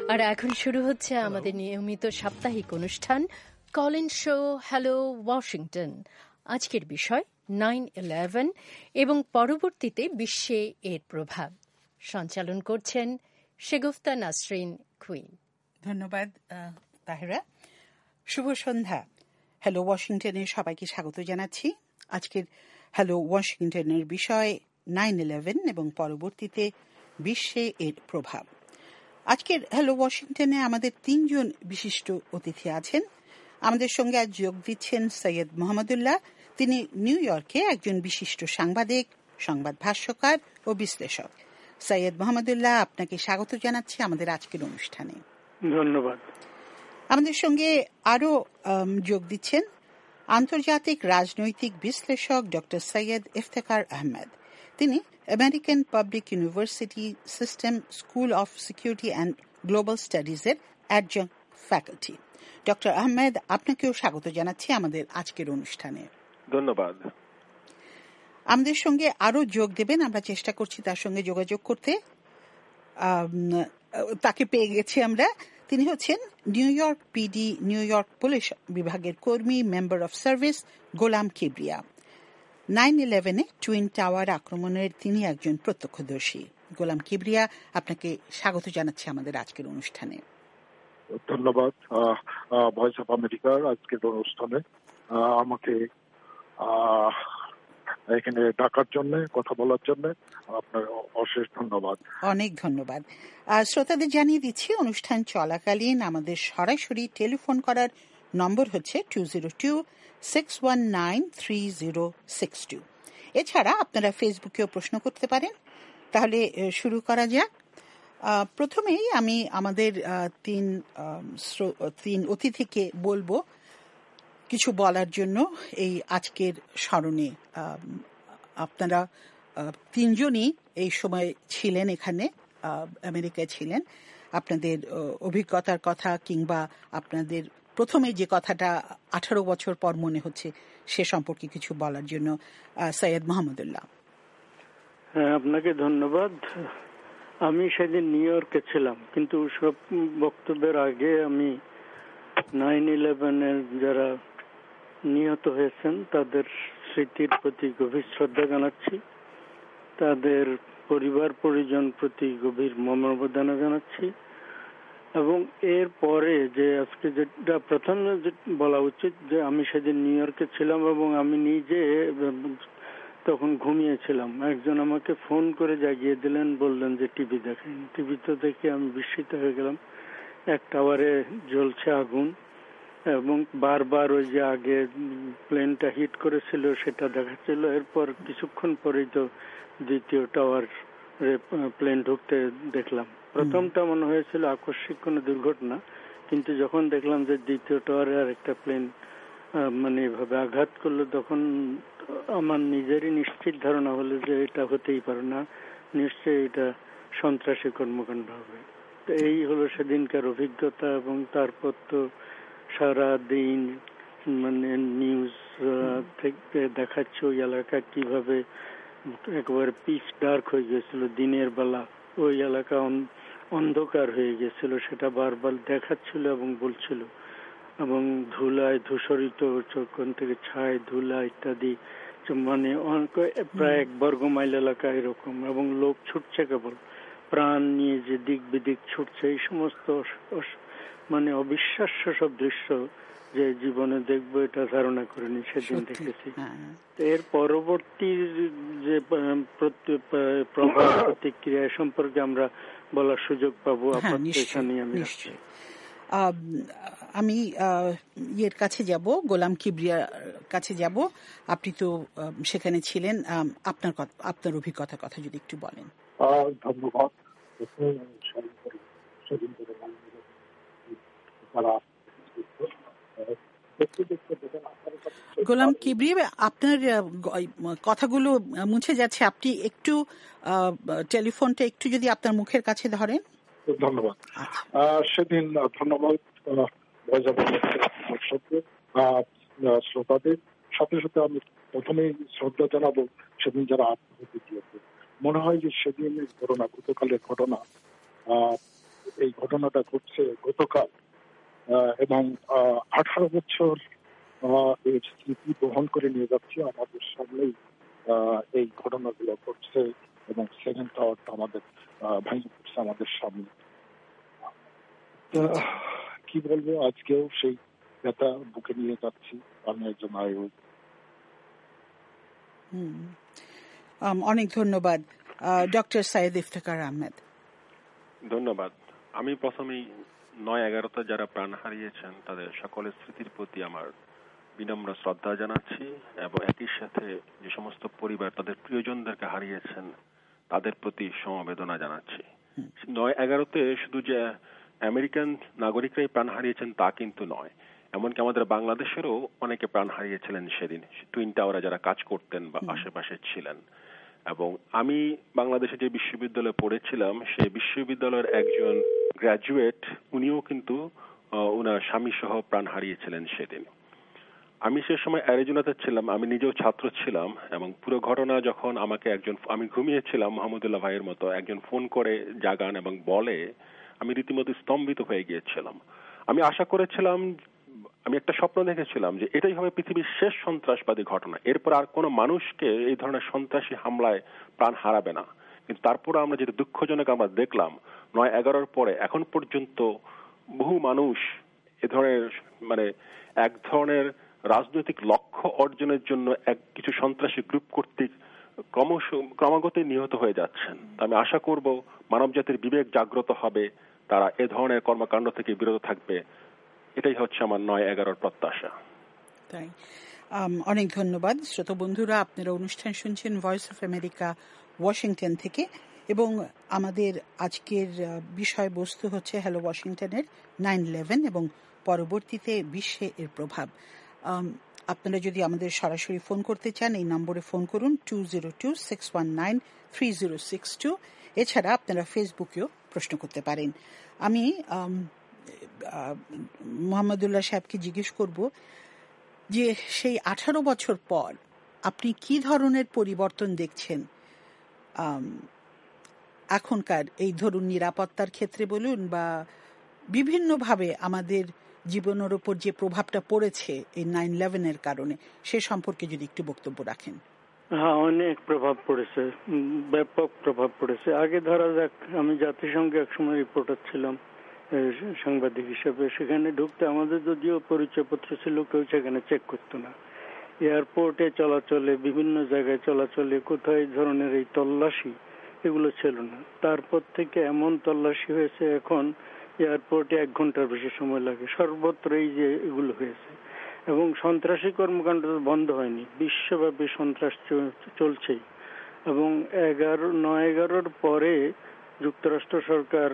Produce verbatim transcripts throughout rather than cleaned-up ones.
আর এখন শুরু হচ্ছে আমাদের নিয়মিত সাপ্তাহিক অনুষ্ঠান কলিন শো হ্যালো ওয়াশিংটন। আজকের বিষয় নাইন ইলেভেন এবং পরবর্তীতে বিশ্বে এর প্রভাব। সঞ্চালন করছেন শেগুফতা নাসরিন কুইন। ধন্যবাদ তাহেরা। শুভ সন্ধ্যা। হ্যালো ওয়াশিংটনের সবাইকে স্বাগত জানাচ্ছি। আজকের হ্যালো ওয়াশিংটনের বিষয় নাইন ইলেভেন এবং পরবর্তীতে বিশ্বে এর প্রভাব। আজকের হ্যালো ওয়াশিংটনে আমাদের তিনজন বিশিষ্ট অতিথি আছেন। আমাদের সঙ্গে আজ যোগ দিচ্ছেন সৈয়দ মোহাম্মদুল্লাহ। তিনি নিউ ইয়র্কে একজন বিশিষ্ট সাংবাদিক, সংবাদ ভাষ্যকার ও বিশ্লেষক। সৈয়দ মোহাম্মদুল্লাহ, আপনাকে স্বাগত জানাচ্ছি আমাদের আজকের অনুষ্ঠানে। ধন্যবাদ। আমাদের সঙ্গে আরো যোগ দিচ্ছেন আন্তর্জাতিক রাজনৈতিক বিশ্লেষক ডক্টর সৈয়দ ইফতেখার আহমেদ। তিনি American public university system school of security and global স্টাডিজের অ্যাডজাংক্ট ফ্যাকাল্টি। ডক্টর আহমেদ, আপনাকেও স্বাগত জানাচ্ছি আমাদের আজকের অনুষ্ঠানে। ধন্যবাদ। আমাদের সঙ্গে আরো যোগ দেবেন, আমরা চেষ্টা করছি তার সঙ্গে যোগাযোগ করতে। তাকে পেয়ে গেছি আমরা। তিনি হচ্ছেন New York PD New York police বিভাগের কর্মী, member of service Golam Kibria. Nine ইলেভেনে টুইন টাওয়ার আক্রমণের তিনি একজন প্রত্যক্ষদর্শী। গোলাম কিবরিয়া, আপনাকে স্বাগত জানাচ্ছি আমাদের আজকের অনুষ্ঠানে। ধন্যবাদ ভয়েস অফ আমেরিকার আজকের অনুষ্ঠানে আমাকে এখানে ডাকার জন্য, কথা বলার জন্য আপনার অশেষ ধন্যবাদ। অনেক ধন্যবাদ। শ্রোতাদের জানিয়ে দিচ্ছি, অনুষ্ঠান চলাকালীন আমাদের সরাসরি টেলিফোন করার নম্বর হচ্ছে two zero two six one nine three zero six two. এছাড়া আপনারা ফেসবুকেও প্রশ্ন করতে পারেন। তাহলে শুরু করা যাক। প্রথমেই আমি আমাদের তিন তিন অতিথিকে বলবো কিছু বলার জন্য এই আজকের স্মরণে। আপনারা তিনজনই এই সময় ছিলেন, এখানে আমেরিকায় ছিলেন। আপনাদের অভিজ্ঞতার কথা কিংবা আপনাদের প্রথমে যে কথাটা আঠারো বছর পর মনে হচ্ছে সে সম্পর্কে কিছু বলার জন্য সৈয়দ মোহাম্মদুল্লাহ। হ্যাঁ, আপনাকে ধন্যবাদ। আমি সেদিন নিউ ইয়র্কে ছিলাম, কিন্তু সব বক্তব্যের আগে আমি নাইন ইলেভেনের যারা নিহত হয়েছেন তাদের স্মৃতির প্রতি গভীর শ্রদ্ধা জানাচ্ছি, তাদের পরিবার পরিজন প্রতি গভীর মর্মবেদনা জানাচ্ছি। এবং এর পরে যে আজকে যেটা প্রথম বলা উচিত, যে আমি সেদিন নিউ ইয়র্কে ছিলাম এবং আমি নিজে তখন ঘুমিয়েছিলাম। একজন আমাকে ফোন করে জাগিয়ে দিলেন, বললেন যে টিভি দেখেন। টিভিতে দেখে আমি বিস্মিত হয়ে গেলাম। এক টাওয়ারে জ্বলছে আগুন এবং বারবার ওই যে আগে প্লেনটা হিট করেছিল সেটা দেখাচ্ছিল। এরপর কিছুক্ষণ পরেই তো দ্বিতীয় টাওয়ার প্লেন ঢুকতে দেখলাম। প্রথমটা মনে হয়েছিল আকস্মিক কোনো দুর্ঘটনা, কিন্তু যখন দেখলাম যে দ্বিতীয় টাওয়ারে আর একটা প্লেন মানে এভাবে আঘাত করলো, তখন আমার নিজেরই নিশ্চিত ধারণা হলো যে এটা হতেই পারে না, নিশ্চয়ই এটা সন্ত্রাসী কর্মকাণ্ড হবে। তো এই হলো সেদিনকার অভিজ্ঞতা। এবং তারপর তো সারা দিন মানে নিউজ থেকে দেখাচ্ছে ওই এলাকা কিভাবে একেবারে পিচ ডার্ক হয়ে গেছিল, দিনের বেলা ওই এলাকা অন্ধকার হয়ে গেছিল, সেটা বারবার দেখাচ্ছিল এবং বলছিল। এবং ধুলায় ধূসরিত, ওখান থেকে ছায় ধুলা ইত্যাদি, মানে প্রায় এক বর্গ মাইল এলাকা এরকম। এবং লোক ছুটছে, কেবল প্রাণ নিয়ে যে দিক বিদিক ছুটছে। এই সমস্ত মানে অবিশ্বাস্য সব দৃশ্য যে জীবনে দেখবো এটা ধারণা করিনি, সেদিন দেখেছি। এর পরবর্তী যে প্রভাব প্রতিক্রিয়া সম্পর্কে আমরা বলার সুযোগ পাবো। আমি ইয়ের কাছে যাব, গোলাম কিবরিয়ার কাছে যাব। আপনি তো সেখানে ছিলেন, আপনার আপনার অভিজ্ঞতার কথা যদি একটু বলেন। ধন্যবাদ। গোলাম কিবরিয়া, আপনার কথাগুলো মুছে যাচ্ছে, আপনি একটু টেলিফোনটা একটু যদি আপনার মুখের কাছে ধরেন। ধন্যবাদ। সেদিন ধন্যবাদ শ্রোতাদের। সাথে সাথে আমি প্রথমেই শ্রদ্ধা জানাবো সেদিন যারা আত্মহত্যা দিয়েছে। মনে হয় যে সেদিনের ঘটনা, গতকালের ঘটনা, এই ঘটনাটা ঘটছে গতকাল, এবং আঠারো বছর এর স্মৃতি বহন করে নিয়ে যাচ্ছে আমাদের সামনেই এই ঘটনাগুলো ঘটছে, এবং সেকেন্ড টাওয়ারটা আমাদের ভেঙে পড়ছে আমাদের সামনে। কি বলবো, আজকেও সেই ব্যথা বুকে নিয়ে যাচ্ছি আমি একজন আয়ু। অনেক ধন্যবাদ ডক্টর সাইদ ইফতেখার আহমেদ। ধন্যবাদ। আমি প্রথমেই নয় এগারোতে যারা প্রাণ হারিয়েছেন তাদের সকলের স্মৃতির প্রতি আমার বিনম্র শ্রদ্ধা জানাচ্ছি, এবং একই সাথে যে সমস্ত পরিবার তাদের প্রিয়জনদেরকে হারিয়েছেন তাদের প্রতি সমবেদনা জানাচ্ছি। নয় এগারোতে শুধু যে আমেরিকান নাগরিকরাই প্রাণ হারিয়েছেন তা কিন্তু নয়, এমনকি আমাদের বাংলাদেশেরও অনেকে প্রাণ হারিয়েছিলেন সেদিন, টুইন টাওয়ারে যারা কাজ করতেন বা আশেপাশে ছিলেন। এবং আমি বাংলাদেশে যে বিশ্ববিদ্যালয়ে পড়েছিলাম সেই বিশ্ববিদ্যালয়ের একজন গ্র্যাজুয়েট, উনিও কিন্তু ওনার স্বামী সহ প্রাণ হারিয়েছিলেন সেদিন। আমি সে সময় অ্যারিজোনাতে ছিলাম, আমি নিজেও ছাত্র ছিলাম, এবং পুরো ঘটনা যখন আমাকে একজন, আমি ঘুমিয়েছিলাম মোহাম্মদুল্লাহ ভাইয়ের মতো, একজন ফোন করে জাগান এবং বলে, আমি রীতিমতো স্তম্ভিত হয়ে গিয়েছিলাম। আমি আশা করেছিলাম, আমি একটা স্বপ্ন দেখেছিলাম যে এটাই হবে পৃথিবীর শেষ সন্ত্রাসবাদী ঘটনা, এরপর আর কোনো মানুষকে এই ধরনের সন্ত্রাসী হামলায় প্রাণ হারাবে না। কিন্তু তারপর আমরা যেটা দুঃখজনক আমরা দেখলাম, নয় এগারোর পরে এখন পর্যন্ত বহু মানুষ এ ধরনের মানে এক ধরনের রাজনৈতিক লক্ষ্য অর্জনের জন্য এক কিছু সন্ত্রাসী গ্রুপ কর্তৃক ক্রমশ ক্রমাগত নিহত হয়ে যাচ্ছেন। আমি আশা করব মানব জাতির বিবেক জাগ্রত হবে, তারা এ ধরনের কর্মকাণ্ড থেকে বিরত থাকবে। এটাই হচ্ছে আমার নয় এগারোর প্রত্যাশা। তাই অনেক ধন্যবাদ শ্রোতা বন্ধুরা, আপনারা অনুষ্ঠান শুনছেন ভয়েস অফ আমেরিকা ওয়াশিংটন থেকে, এবং আমাদের আজকের বিষয়বস্তু হচ্ছে হ্যালো ওয়াশিংটনের নাইন ইলেভেন এবং পরবর্তীতে বিশ্বে এর প্রভাব। আপনারা যদি আমাদের সরাসরি ফোন করতে চান এই নম্বরে ফোন করুন two zero two six one nine three zero six two. এছাড়া আপনারা ফেসবুকেও প্রশ্ন করতে পারেন। আমি মোহাম্মদুল্লাহ সাহেবকে জিজ্ঞেস করব যে সেই আঠারো বছর পর আপনি কি ধরনের পরিবর্তন দেখছেন এখনকার, এই ধরুন নিরাপত্তার ক্ষেত্রে বলুন বা বিভিন্নভাবে আমাদের জীবনের উপর যে প্রভাবটা পড়েছে এই নাইন ইলেভেনের কারণে, সে সম্পর্কে যদি একটু বক্তব্য রাখেন। হ্যাঁ, অনেক প্রভাব পড়েছে, ব্যাপক প্রভাব পড়েছে। আগে ধরা যাক, আমি জাতিসংঘে একসময় রিপোর্টার ছিলাম সাংবাদিক হিসেবে, সেখানে ঢুকতে আমাদের যদিও পরিচয়পত্র ছিল, কেউ সেখানে চেক করতো না। এয়ারপোর্টে চলাচলে, বিভিন্ন জায়গায় চলাচলে কোথায় এই ধরনের এই তল্লাশি এগুলো ছিল না। তারপর থেকে এমন তল্লাশি হয়েছে, এখন এয়ারপোর্টে এক ঘন্টার বেশি সময় লাগে, সর্বত্র এই যে এগুলো হয়েছে। এবং সন্ত্রাসী কর্মকাণ্ড বন্ধ হয়নি, বিশ্বব্যাপী সন্ত্রাস চলছেই। এবং এগারো নয় এগারোর পরে যুক্তরাষ্ট্র সরকার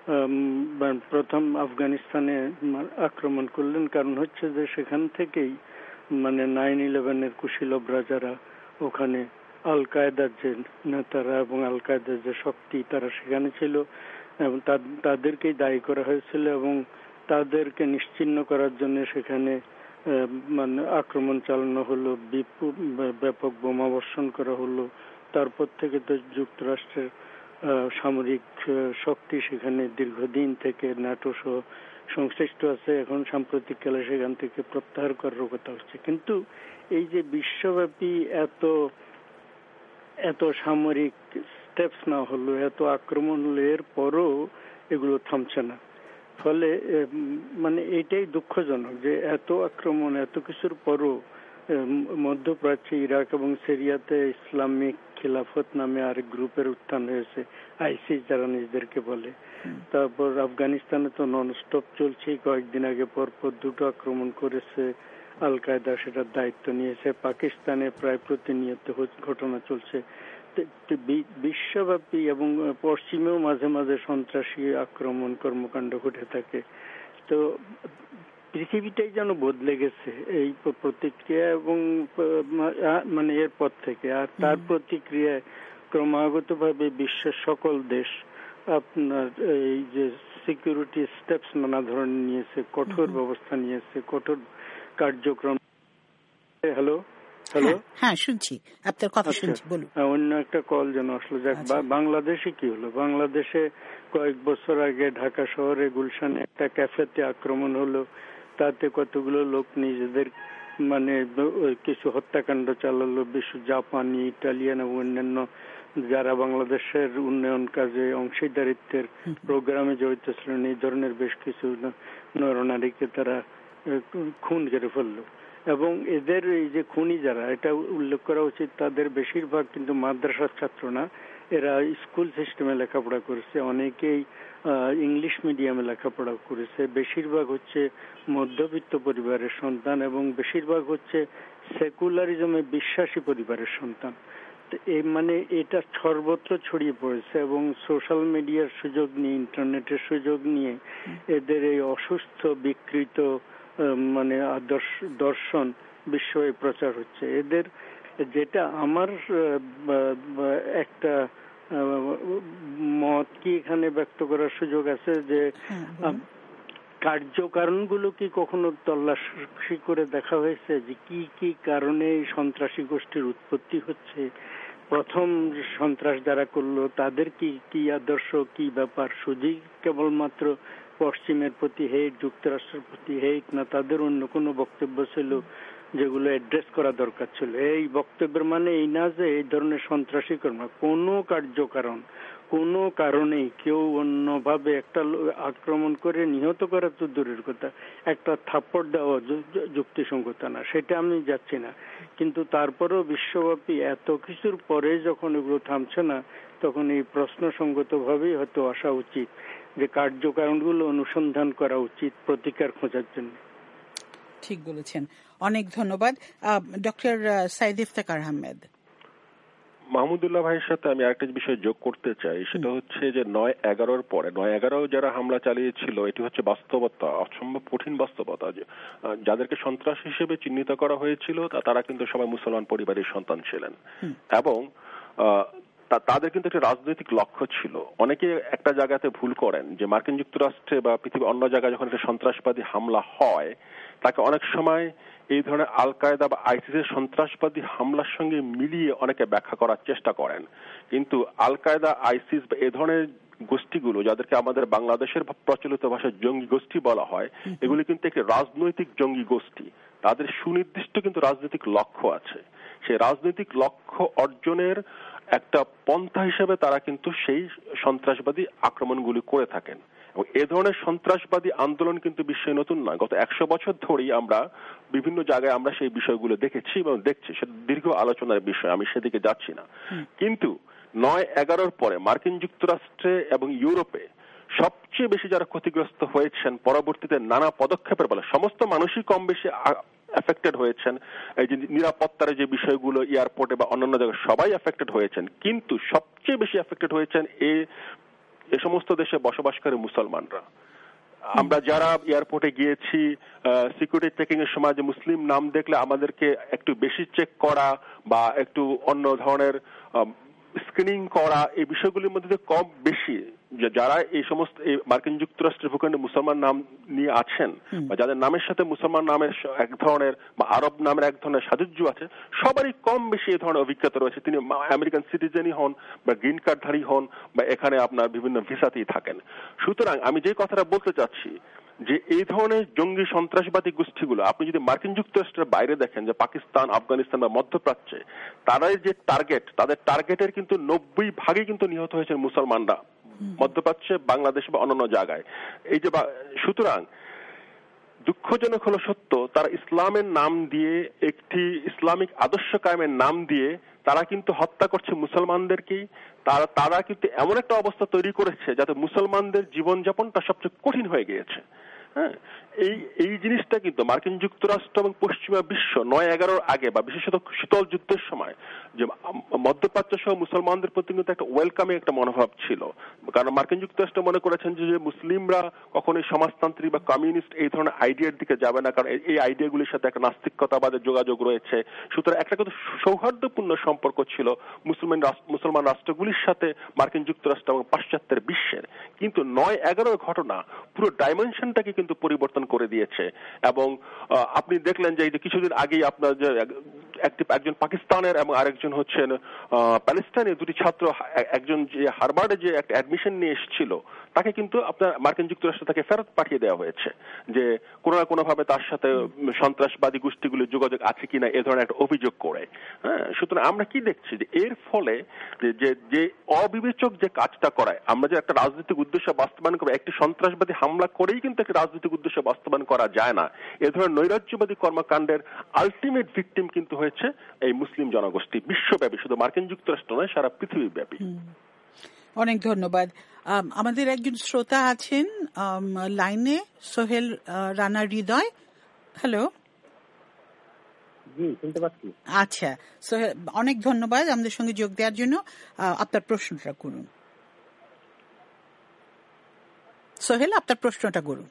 প্রথম আফগানিস্তানে আক্রমণ করলেন, কারণ হচ্ছে যে সেখান থেকেই মানে নাইন ইলেভেনের কুশীলবরা যারা ওখানে আল কায়দার যে নেতারা এবং আল কায়দার যে শক্তি তারা সেখানে ছিল, এবং তাদেরকেই দায়ী করা হয়েছিল, এবং তাদেরকে নিশ্চিহ্ন করার জন্য সেখানে মানে আক্রমণ চালানো হলো, বিপুল ব্যাপক বোমাবর্ষণ করা হলো। তারপর থেকে তো যুক্তরাষ্ট্রের সামরিক শক্তি সেখানে দীর্ঘদিন থেকে ন্যাটো সহ সংশ্লিষ্ট আছে, এখন সাম্প্রতিককালে সেখান থেকে প্রত্যাহার করার কথা হচ্ছে। কিন্তু এই যে বিশ্বব্যাপী এত এত সামরিক স্টেপস না হলো, এত আক্রমণ হলো, এর পরও এগুলো থামছে না। ফলে মানে এটাই দুঃখজনক যে এত আক্রমণ, এত কিছুর পরও মধ্যপ্রাচ্যে ইরাক এবং সিরিয়াতে ইসলামিক খিলাফত নামে আরেক গ্রুপের উত্থান হয়েছে, আইসিস যারা নিজেদেরকে বলে। তারপর আফগানিস্তানে তো নন স্টপ চলছে, কয়েকদিন আগে পরপর দুটো আক্রমণ করেছে আল কায়দা, সেটার দায়িত্ব নিয়েছে। পাকিস্তানে প্রায় প্রতিনিয়ত ঘটনা চলছে। বিশ্বব্যাপী এবং পশ্চিমেও মাঝে মাঝে সন্ত্রাসী আক্রমণ কর্মকাণ্ড ঘটে থাকে। তো পৃথিবীটাই যেন বদলে গেছে এই প্রতিক্রিয়া এবং মানে এর পর থেকে। আর তার প্রতিক্রিয়ায় ক্রমাগত ভাবে বিশ্বের সকল দেশ আপনার এই যে সিকিউরিটি স্টেপস নানা ধরনের নিয়েছে, কঠোর ব্যবস্থা নিয়েছে, কঠোর কার্যক্রম। হ্যালো হ্যালো, হ্যাঁ শুনছি, আপনার কথা শুনছি, বলুন। অন্য একটা কল যেন আসলো। যাক, বাংলাদেশে কি হলো? বাংলাদেশে কয়েক বছর আগে ঢাকা শহরে গুলশানে একটা ক্যাফেতে আক্রমণ হলো, তাতে কতগুলো লোক নিজেদের মানে কিছু হত্যাকাণ্ড চালালো। বিশ্ব জাপানি, ইটালিয়ান এবং অন্যান্য যারা বাংলাদেশের উন্নয়ন কাজে অংশীদারিত্বের প্রোগ্রামে জড়িত ছিলেন, এই ধরনের বেশ কিছু নরনারীকে তারা খুন করে ফেললো। এবং এদের এই যে খুনি যারা, এটা উল্লেখ করা উচিত, তাদের বেশিরভাগ কিন্তু মাদ্রাসার ছাত্র না, এরা স্কুল সিস্টেমে লেখাপড়া করেছে, অনেকেই ইংলিশ মিডিয়ামে লেখাপড়া করেছে, বেশিরভাগ হচ্ছে মধ্যবিত্ত পরিবারের সন্তান এবং বেশিরভাগ হচ্ছে সেকুলারিজমে বিশ্বাসী পরিবারের সন্তান। এই মানে এটা সর্বত্র ছড়িয়ে পড়েছে এবং সোশ্যাল মিডিয়ার সুযোগ নিয়ে, ইন্টারনেটের সুযোগ নিয়ে এদের এই অসুস্থ বিকৃত মানে আদর্শ দর্শন বিশ্বয়ে প্রচার হচ্ছে। এদের যেটা আমার একটা মত কি এখানে ব্যক্ত করার সুযোগ আছে যে কার্যকারণগুলো কি কখনো তল্লাশি করে দেখা হয়েছে যে কি কি কারণে এই সন্ত্রাসী গোষ্ঠীর উৎপত্তি হচ্ছে? প্রথম সন্ত্রাস যারা করলো তাদের কি কি আদর্শ, কি ব্যাপার? শুধুই কেবলমাত্র পশ্চিমের প্রতি হেট, যুক্তরাষ্ট্রের প্রতি হেট, না তাদের অন্য কোনো বক্তব্য ছিল যেগুলো অ্যাড্রেস করা দরকার ছিল? এই বক্তব্যের মানে এই না যে এই ধরনের সন্ত্রাসী কর্ম কোনো কার্যকারণ, কোনো কারণেই কেউ অন্যভাবে একটা আক্রমণ করে নিহত করা তো দূরের কথা, একটা থাপ্পড় দেওয়া যুক্তিসঙ্গত না, সেটা আমি যাচ্ছি না। কিন্তু তারপরেও বিশ্বব্যাপী এত কিছুর পরে যখন এগুলো থামছে না, তখন এই প্রশ্নসঙ্গত ভাবেই হয়তো আসা উচিত যে কার্যকারণগুলো অনুসন্ধান করা উচিত প্রতিকার খোঁজার জন্য। ঠিক বলেছেন, অনেক ধন্যবাদ। ডক্টর সাইদ ইফতেখার আহমেদ। মাহমুদুল্লাহ ভাইয়ের সাথে আমি আরেকটা বিষয় যোগ করতে চাই, সেটা হচ্ছে যে নয় এগারোর পরে, নয় এগারো যারা হামলা চালিয়েছিল, এটি হচ্ছে বাস্তবতা, অসম্ভব কঠিন বাস্তবতা। যাদেরকে সন্ত্রাস হিসেবে চিহ্নিত করা হয়েছিল তারা কিন্তু সবাই মুসলমান পরিবারের সন্তান ছিলেন এবং তাদের কিন্তু একটা রাজনৈতিক লক্ষ্য ছিল। অনেকে একটা জায়গাতে ভুল করেন যে মার্কিন যুক্তরাষ্ট্রে বা পৃথিবীর অন্য জায়গায় যখন একটা সন্ত্রাসবাদী হামলা হয়, তাকে অনেক সময় এই ধরনের আল কায়দা বা আইসিসের সন্ত্রাসবাদী হামলার সঙ্গে মিলিয়ে অনেকে ব্যাখ্যা করার চেষ্টা করেন। কিন্তু আল কায়দা, আইসিস বা এ ধরনের গোষ্ঠীগুলো, যাদেরকে আমাদের বাংলাদেশের প্রচলিত ভাষায় জঙ্গি গোষ্ঠী বলা হয়, এগুলি কিন্তু একটি রাজনৈতিক জঙ্গি গোষ্ঠী। তাদের সুনির্দিষ্ট কিন্তু রাজনৈতিক লক্ষ্য আছে। সেই রাজনৈতিক লক্ষ্য অর্জনের একটা পন্থা হিসেবে তারা কিন্তু সেই সন্ত্রাসবাদী আক্রমণগুলি করে থাকেন এবং এ ধরনের সন্ত্রাসবাদী আন্দোলন কিন্তু বিশ্বে নতুন নয়। গত একশো বছর ধরেই আমরা বিভিন্ন জায়গায় আমরা সেই বিষয়গুলো দেখেছি এবং দেখছি, সেটা দীর্ঘ আলোচনার বিষয়, আমি সেদিকে যাচ্ছি না। কিন্তু নয় এগারোর পরে মার্কিন যুক্তরাষ্ট্রে এবং ইউরোপে সবচেয়ে বেশি যারা ক্ষতিগ্রস্ত হয়েছেন পরবর্তীতে নানা পদক্ষেপের বলে, সমস্ত মানুষই কম বেশি এফেক্টেড হয়েছেন। এই যে নিরাপত্তার যে বিষয়গুলো এয়ারপোর্টে বা অন্যান্য জায়গায় সবাই এফেক্টেড হয়েছেন, কিন্তু সবচেয়ে বেশি এফেক্টেড হয়েছেন এই এ সমস্ত দেশে বসবাসকারী মুসলমানরা। আমরা যারা এয়ারপোর্টে গিয়েছি, সিকিউরিটি চেকিং এর সময় যে মুসলিম নাম দেখলে আমাদেরকে একটু বেশি চেক করা বা একটু অন্য ধরনের স্ক্রিনিং করা, এই বিষয়গুলির মধ্যে কম বেশি যারা এই সমস্ত মার্কিন যুক্তরাষ্ট্রের ভূখণ্ডে মুসলমান নাম নিয়ে আছেন বা যাদের নামের সাথে মুসলমান নামের এক ধরনের বা আরব নামের এক ধরনের সাযুজ্য আছে, সবারই কম বেশি এই ধরনের অভিজ্ঞতা রয়েছে। তিনি আমেরিকান সিটিজেনই হন বা গ্রিন কার্ডধারী হন বা এখানে আপনার বিভিন্ন ভিসাতেই থাকেন। সুতরাং আমি যে কথাটা বলতে চাচ্ছি যে এই ধরনের জঙ্গি সন্ত্রাসবাদী গোষ্ঠীগুলো আপনি যদি মার্কিন যুক্তরাষ্ট্রের বাইরে দেখেন, যে পাকিস্তান, আফগানিস্তান বা মধ্যপ্রাচ্যে, তারাই যে টার্গেট, তাদের টার্গেটের কিন্তু নব্বই ভাগই কিন্তু নিহত হয়েছেন মুসলমানরা মধ্যপ্রাচ্যে, বাংলাদেশ বা অন্যান্য জায়গায়। এই যে সুতরাং দুঃখজনক হলো সত্য, তারা ইসলামের নাম দিয়ে, একটি ইসলামিক আদর্শ কায়েমের নাম দিয়ে তারা কিন্তু হত্যা করছে মুসলমানদেরকেই। তারা তারা কিন্তু এমন একটা অবস্থা তৈরি করেছে যাতে মুসলমানদের জীবনযাপনটা সবচেয়ে কঠিন হয়ে গিয়েছে। হ্যাঁ, এই এই জিনিসটা কিন্তু মার্কিন যুক্তরাষ্ট্র এবং পশ্চিমা বিশ্ব নয় এগারোর আগে বা বিশেষত শীতল যুদ্ধের সময় যে মধ্যপ্রাচ্য সহ মুসলমানদের প্রতি কিন্তু একটা ওয়েলকামিং একটা মনোভাব ছিল। কারণ মার্কিন যুক্তরাষ্ট্র মনে করেছেন যে মুসলিমরা কখনোই সমাজতান্ত্রিক বা কমিউনিস্ট এই ধরনের আইডিয়ার দিকে যাবে না, কারণ এই আইডিয়াগুলির সাথে একটা নাস্তিকতাবাদের যোগাযোগ রয়েছে। সুতরাং একটা কিন্তু সৌহার্দ্যপূর্ণ সম্পর্ক ছিল মুসলমান মুসলমান রাষ্ট্রগুলির সাথে মার্কিন যুক্তরাষ্ট্র এবং পাশ্চাত্যের বিশ্বের। কিন্তু নয় এগারোর ঘটনা পুরো ডাইমেনশনটাকে কিন্তু পরিবর্তন পরিবর্তন করে দিয়েছে। এবং আপনি দেখলেন যে কিছুদিন আগেই আপনার যে একজন পাকিস্তানের এবং আরেকজন হচ্ছেন প্যালেস্টাইনের দুটি ছাত্র, একজন যে হার্ভার্ডে যে একটা অ্যাডমিশন নিয়ে এসেছিল তাকে কিন্তু আপনার মার্কিন যুক্তরাষ্ট্র তাকে ফেরত পাঠিয়ে দেওয়া হয়েছে, যে কোনো না কোনো ভাবে তার সাথে সন্ত্রাসবাদী গোষ্ঠীগুলির যোগাযোগ আছে কিনা এ ধরনের একটা অভিযোগ করে। হ্যাঁ, সুতরাং আমরা কি দেখছি যে এর ফলে যে যে অবিবেচক যে কাজটা করায়, আমরা যে একটা রাজনৈতিক উদ্দেশ্য বাস্তবায়ন করবো, একটি সন্ত্রাসবাদী হামলা করেই কিন্তু একটা রাজনৈতিক উদ্দেশ্য বাস্তবায়ন করা যায় না। এ ধরনের নৈরাজ্যবাদী কর্মকাণ্ডের আলটিমেট ভিকটিম কিন্তু হয়েছে এই মুসলিম জনগোষ্ঠী, বিশ্বব্যাপী, শুধু মার্কিন যুক্তরাষ্ট্র নয়, সারা পৃথিবীব্যাপী। অনেক ধন্যবাদ। আমাদের একজন শ্রোতা আছেন লাইনে, সোহেল রানা হৃদয়। হ্যালো, জি শুনতে পাচ্ছি। আচ্ছা সোহেল, অনেক ধন্যবাদ আমাদের সঙ্গে যোগ দেওয়ার জন্য। আপনার প্রশ্নটা করুন সোহেল, আপনার প্রশ্নটা করুন।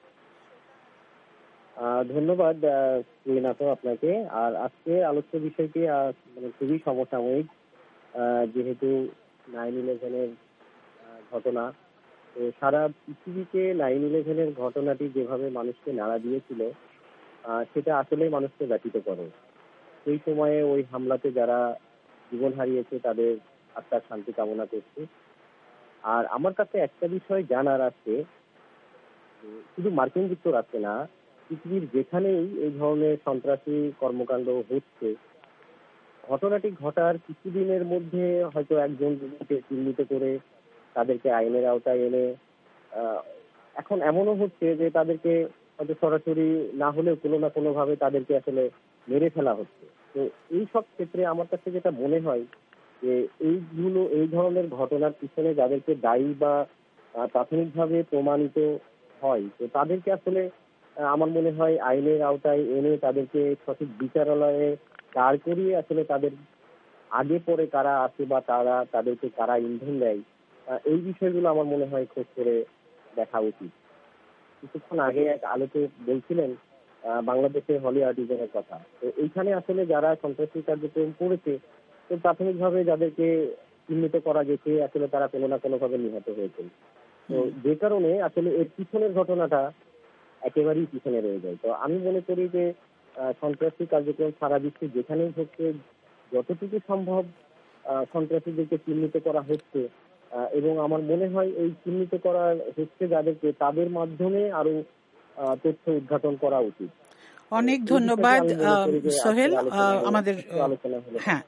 ধন্যবাদ আপনাকে। আর আজকে আলোচ্য বিষয়টি মানে খুবই সমসাময়িক, যেহেতু নাইন ইলেভেনের ঘটনা, তো সারা পৃথিবীতে নাইন ইলেভেনের ঘটনাটি যেভাবে মানুষকে নাড়া দিয়েছিল সেটা আসলে মানুষকে ব্যতীত করে। সেই সময়ে ওই হামলাতে যারা জীবন হারিয়েছে তাদের আত্মার শান্তি কামনা করছি। আর আমার কাছে একটা বিষয় জানার আছে, শুধু মার্কিন যুক্তরাষ্ট্রে না, পৃথিবীর যেখানেই এই ধরনের সন্ত্রাসী কর্মকাণ্ড হচ্ছে, ঘটনাটি ঘটার কিছুদিনের মধ্যে হয়তো একজন দুজনকে চিহ্নিত করে তাদেরকে আইনের আওতায় এনে, এখন এমনও হচ্ছে যে তাদেরকে হয়তো সরাসরি না হলেও কোনো না কোনো ভাবে তাদেরকে আসলে মেরে ফেলা হচ্ছে। তো এই সব ক্ষেত্রে আমার কাছে যেটা মনে হয় যে এইগুলো, এই ধরনের ঘটনার পিছনে যাদেরকে দায়ী বা প্রাথমিকভাবে প্রমাণিত হয়, তো তাদেরকে আসলে আমার মনে হয় আইনের আওতায় এনে তাদেরকে সঠিক বিচারালয়ে দাঁড় করিয়ে আসলে তাদের আগে পরে কারা আছে বা তারা তাদেরকে কারা ইন্ধন দেয়, এই বিষয়গুলো আমার মনে হয় খোঁজ করে দেখা উচিত। কিছুক্ষণ আগে এক আলোচক বলছিলেন বাংলাদেশের হলি আর্টিজানের কথা, তো এইখানে আসলে যারা সন্ত্রাসী কার্যক্রম করেছে, তো প্রাথমিকভাবে যাদেরকে চিহ্নিত করা গেছে আসলে তারা কোনো না কোনো ভাবে নিহত হয়েছে। তো যে কারণে আসলে এর পিছনের ঘটনাটা একেবারেই পিছনে রয়ে যায়। তো আমি মনে করি যে সন্ত্রাসী কার্যক্রম সারা বিশ্বে যেখানেই হচ্ছে, যতটুকু সম্ভব সন্ত্রাসীদেরকে চিহ্নিত করা হচ্ছে, এবং আমার মনে হয় এই চিহ্নিত করা হচ্ছে যাদেরকে, তাদের মাধ্যমে আরো তথ্য উদ্ঘাটন করা উচিত। অনেক ধন্যবাদ সোহেল। আমাদের হ্যাঁ,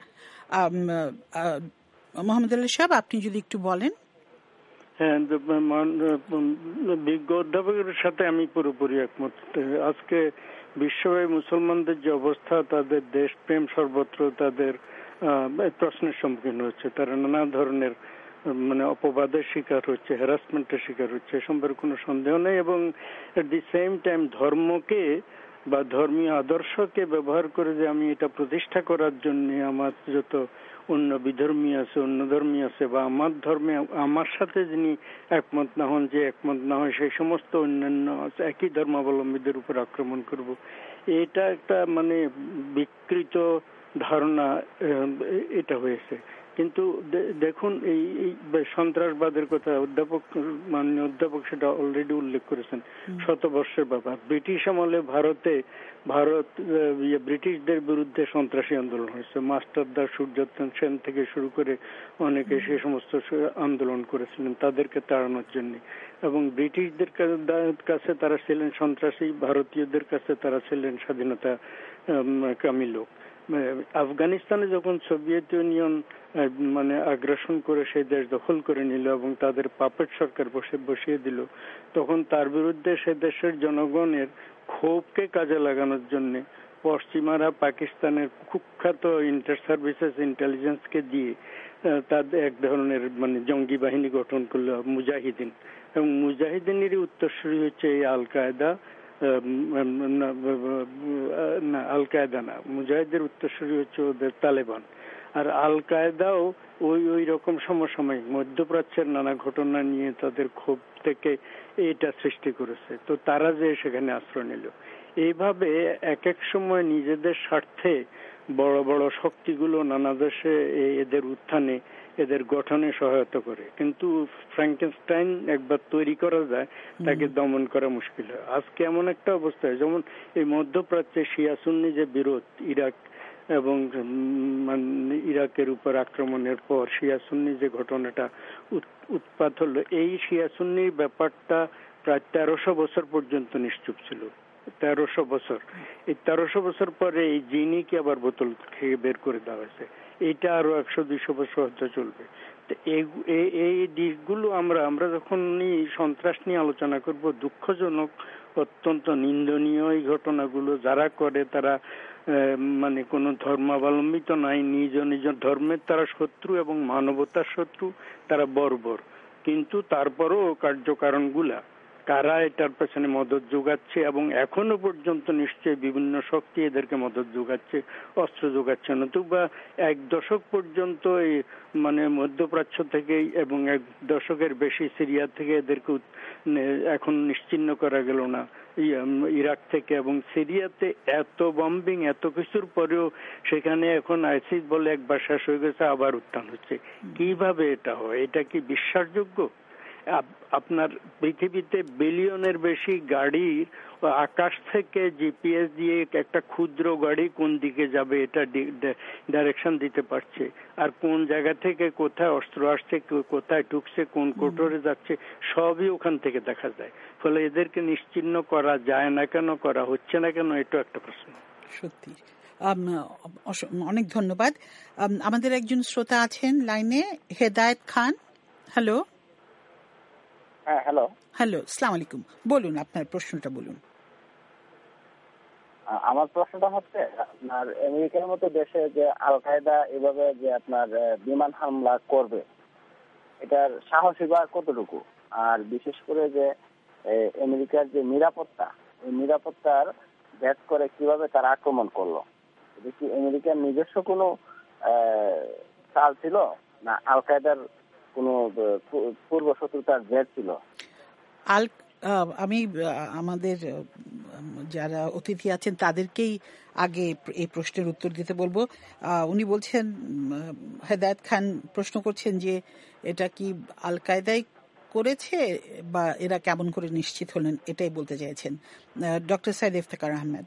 মোহাম্মদ আলী সাহেব, আপনি যদি একটু বলেন। হ্যাঁ, বিজ্ঞ অধ্যাপকের সাথে আমি পুরোপুরি একমত। আজকে বিশ্বব্যাপী মুসলমানদের যে অবস্থা, তাদের দেশপ্রেম সর্বত্র তাদের প্রশ্নের সম্মুখীন হচ্ছে, তারা নানা ধরনের মানে অপবাদের শিকার হচ্ছে, হ্যারাসমেন্টের শিকার হচ্ছে, এ সম্পর্কে কোনো সন্দেহ নেই। এবং এট দি সেম টাইম ধর্মকে বা ধর্মীয় আদর্শকে ব্যবহার করে যে আমি এটা প্রতিষ্ঠা করার জন্য আমার যত অন্য বিধর্মী আছে, অন্য ধর্মী আছে, বা আমার ধর্মে আমার সাথে যিনি একমত না হন, যে একমত না হয়, সেই সমস্ত অন্যান্য একই ধর্মাবলম্বীদের উপর আক্রমণ করব, এটা একটা মানে বিকৃত ধারণা এটা হয়েছে। কিন্তু দেখুন, এই সন্ত্রাসবাদের কথা অধ্যাপক মাননীয় অধ্যাপক সেটা অলরেডি উল্লেখ করেছেন, শতবর্ষের ব্যাপার। ব্রিটিশ আমলে ভারতে ভারত ব্রিটিশদের বিরুদ্ধে সন্ত্রাসী আন্দোলন হয়েছে, মাস্টারদা সূর্যচন্দ্র সেন থেকে শুরু করে অনেকে সে সমস্ত আন্দোলন করেছিলেন তাদেরকে তাড়ানোর জন্য। এবং ব্রিটিশদের কাছে তারা ছিলেন সন্ত্রাসী, ভারতীয়দের কাছে তারা ছিলেন স্বাধীনতা কামী লোক। আফগানিস্তানে যখন সোভিয়েত ইউনিয়ন মানে আগ্রাসন করে সেই দেশ দখল করে নিল এবং তাদের পাপেট সরকার বসে বসিয়ে দিল, তখন তার বিরুদ্ধে সে দেশের জনগণের ক্ষোভকে কাজে লাগানোর জন্য পশ্চিমারা পাকিস্তানের কুখ্যাত ইন্টার সার্ভিসেস ইন্টেলিজেন্সকে দিয়ে তাদের এক ধরনের মানে জঙ্গি বাহিনী গঠন করলো, মুজাহিদিন। এবং মুজাহিদিনেরই উত্তরসূরি হচ্ছে এই আল কায়দা, না আল কায়দা না, মুজাহিদের উত্তরসূরি হচ্ছে ওদের তালেবান। আর আল কায়দাও ওই ওই রকম সমসাময়িক মধ্যপ্রাচ্যের নানা ঘটনা নিয়ে তাদের ক্ষোভ থেকে এটা সৃষ্টি করেছে। তো তারা যে সেখানে আশ্রয় নিল, এইভাবে এক এক সময় নিজেদের স্বার্থে বড় বড় শক্তিগুলো নানা দেশে এদের উত্থানে এদের গঠনে সহায়তা করে, কিন্তু ফ্র্যাঙ্কেনস্টাইন একবার তৈরি করা যায় তাকে দমন করা মুশকিল হয়। আজকে এমন একটা অবস্থা, যেমন এই মধ্যপ্রাচ্যে শিয়া সুন্নি যে বিরোধ, ইরাক এবং ইরাকের উপর আক্রমণের পর শিয়া সুন্নি যে ঘটনাটা উৎপাত হলো, এই শিয়া সুন্নির ব্যাপারটা প্রায় তেরোশো বছর পর্যন্ত নিশ্চুপ ছিল। তেরোশো বছর এই তেরোশো বছর পরে এই জিনিকে আবার বোতল খেয়ে বের করে দেওয়া হয়েছে। এইটা আরো একশো দুইশো বছর হতে চলবে। এই দিকগুলো আমরা আমরা যখন সন্ত্রাস নিয়ে আলোচনা করব, দুঃখজনক, অত্যন্ত নিন্দনীয় এই ঘটনাগুলো যারা করে তারা মানে কোন ধর্মাবলম্বিত নাই, নিজ নিজ ধর্মের তারা শত্রু এবং মানবতার শত্রু, তারা বর্বর। কিন্তু তারপরও কার্যকারণগুলা কারা এটার পেছনে মদত যোগাচ্ছে এবং এখনো পর্যন্ত নিশ্চয়ই বিভিন্ন শক্তি এদেরকে মদত যোগাচ্ছে, অস্ত্র যোগাচ্ছে। নতুবা এক দশক পর্যন্ত এই মানে মধ্যপ্রাচ্য থেকে এবং এক দশকের বেশি সিরিয়া থেকে এদেরকে এখন নিশ্চিহ্ন করা গেল না ইরাক থেকে। এবং সিরিয়াতে এত বম্বিং, এত কিছুর পরেও সেখানে এখন আইসিস বলে একবার শেষ হয়ে গেছে, আবার উত্থান হচ্ছে। কিভাবে এটা হয়? এটা কি বিশ্বাসযোগ্য? আপনার পৃথিবীতে বিলিয়নের বেশি গাড়ির আকাশ থেকে জিপিএস দিয়ে একটা ক্ষুদ্র গাড়ি কোন দিকে যাবে এটা ডাইরেকশন দিতে পারছে, আর কোন জায়গা থেকে কোথায় অস্ত্র আসছে, কোথায় ঢুকছে, কোন কোটরে যাচ্ছে, সবই ওখান থেকে দেখা যায়। ফলে এদেরকে নিশ্চিহ্ন করা যায় না কেন, করা হচ্ছে না কেন, এটা একটা প্রশ্ন। সত্যি অনেক ধন্যবাদ। আমাদের একজন শ্রোতা আছেন লাইনে, হেদায়েত খান। হ্যালো। হ্যাঁ, হ্যালো হ্যালো আসসালামু আলাইকুম, বলুন আপনার প্রশ্নটা বলুন। আমার প্রশ্নটা হচ্ছে, আপনার আমেরিকার মতো দেশে যে আল কায়দা এভাবে যে আপনার বিমান হামলা করবে, এটার সাহসী বা কতটুকু? আর বিশেষ করে যে আমেরিকার যে নিরাপত্তা, এই নিরাপত্তার ভেদ করে কিভাবে তারা আক্রমণ করলো? এটা কি আমেরিকার নিজস্ব কোনো চাল ছিল, না আল কায়দার কোনো পূর্ব শত্রুতার জেদ ছিল? আল আমি আমাদের যারা অতিথি আছেন তাদেরকেই আগে এই প্রশ্নের উত্তর দিতে বলবো। উনি বলছেন, হেদায়েত খান প্রশ্ন করছেন যে এটা কি আল কায়দাই করেছে বা এরা কেমন করে নিশ্চিত হলেন, এটাই বলতে চাইছেন ডক্টর সাইদ ইফতেখার আহমেদ।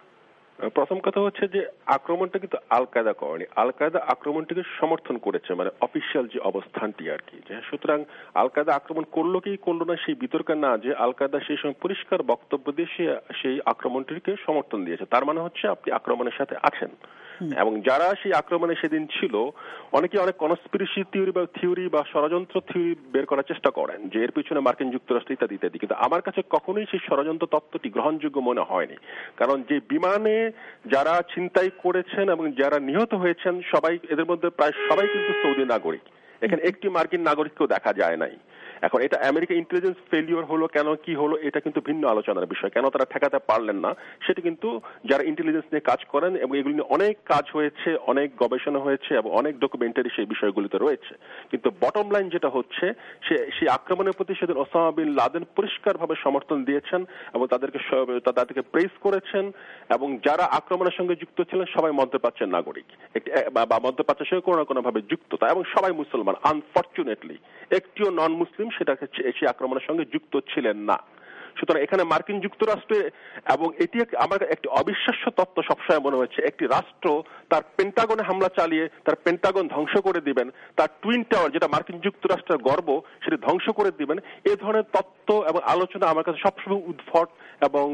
প্রথম কথা হচ্ছে যে আক্রমণটা কিন্তু আল কায়দা করেনি, আল কায়দা আক্রমণটিকে সমর্থন করেছে, মানে অফিসিয়াল যে অবস্থানটি আর কি। সুতরাং আল কায়দা আক্রমণ করলো কি করলো না সেই বিতর্কে না, যে আল কায়দা সেই সময় পরিষ্কার বক্তব্য দিয়ে সেই আক্রমণটিকে সমর্থন দিয়েছে। তার মানে হচ্ছে আপনি আক্রমণের সাথে আছেন। এবং যারা সেই আক্রমণে সেদিন ছিল, অনেকে অনেক কনস্পিরেসি থিওরি বা থিওরি বা ষড়যন্ত্র থিওরি বের করার চেষ্টা করেন যে এর পিছনে মার্কিন যুক্তরাষ্ট্র ইত্যাদি ইত্যাদি, কিন্তু আমার কাছে কখনোই সেই ষড়যন্ত্র তত্ত্বটি গ্রহণযোগ্য মনে হয়নি। কারণ যে বিমানে যারা ছিনতাই করেছেন এবং যারা নিহত হয়েছেন সবাই, এদের মধ্যে প্রায় সবাই কিন্তু সৌদি নাগরিক। এখানে একটি মার্কিন নাগরিককেও দেখা যায় নাই। এখন এটা আমেরিকা ইন্টেলিজেন্স ফেলিওর হলো কেন, কি হলো, এটা কিন্তু ভিন্ন আলোচনার বিষয়। কেন তারা ঠেকাতে পারলেন না সেটা কিন্তু যারা ইন্টেলিজেন্স নিয়ে কাজ করেন, এবং এগুলি নিয়ে অনেক কাজ হয়েছে, অনেক গবেষণা হয়েছে এবং অনেক ডকুমেন্টারি সেই বিষয়গুলিতে রয়েছে। কিন্তু বটম লাইন যেটা হচ্ছে, সে সেই আক্রমণের প্রতি সেদিন ওসামা বিন লাদেন পরিষ্কারভাবে সমর্থন দিয়েছেন এবং তাদেরকে তাদেরকে প্রেস করেছেন, এবং যারা আক্রমণের সঙ্গে যুক্ত ছিলেন সবাই মধ্যপ্রাচ্যের নাগরিক বা মধ্যপ্রাচ্যের সঙ্গে কোনো না কোনো ভাবে যুক্ত, এবং সবাই মুসলমান। আনফরচুনেটলি একটিও নন মুসলিম সেটা সেই আক্রমণের সঙ্গে যুক্ত ছিলেন না। সুতরাং এখানে মার্কিন যুক্তরাষ্ট্রে, এবং এটি আমার একটি অবিশ্বাস্য তত্ত্ব সবসময় মনে হচ্ছে, একটি রাষ্ট্র তার পেন্টাগনে হামলা চালিয়ে তার পেন্টাগন ধ্বংস করে দিবেন, তার টুইন টাওয়ার যেটা মার্কিন যুক্তরাষ্ট্রের গর্ব সেটি ধ্বংস করে দিবেন, এ ধরনের তত্ত্ব এবং আলোচনা আমার কাছে সবসময় উদ্ভট এবং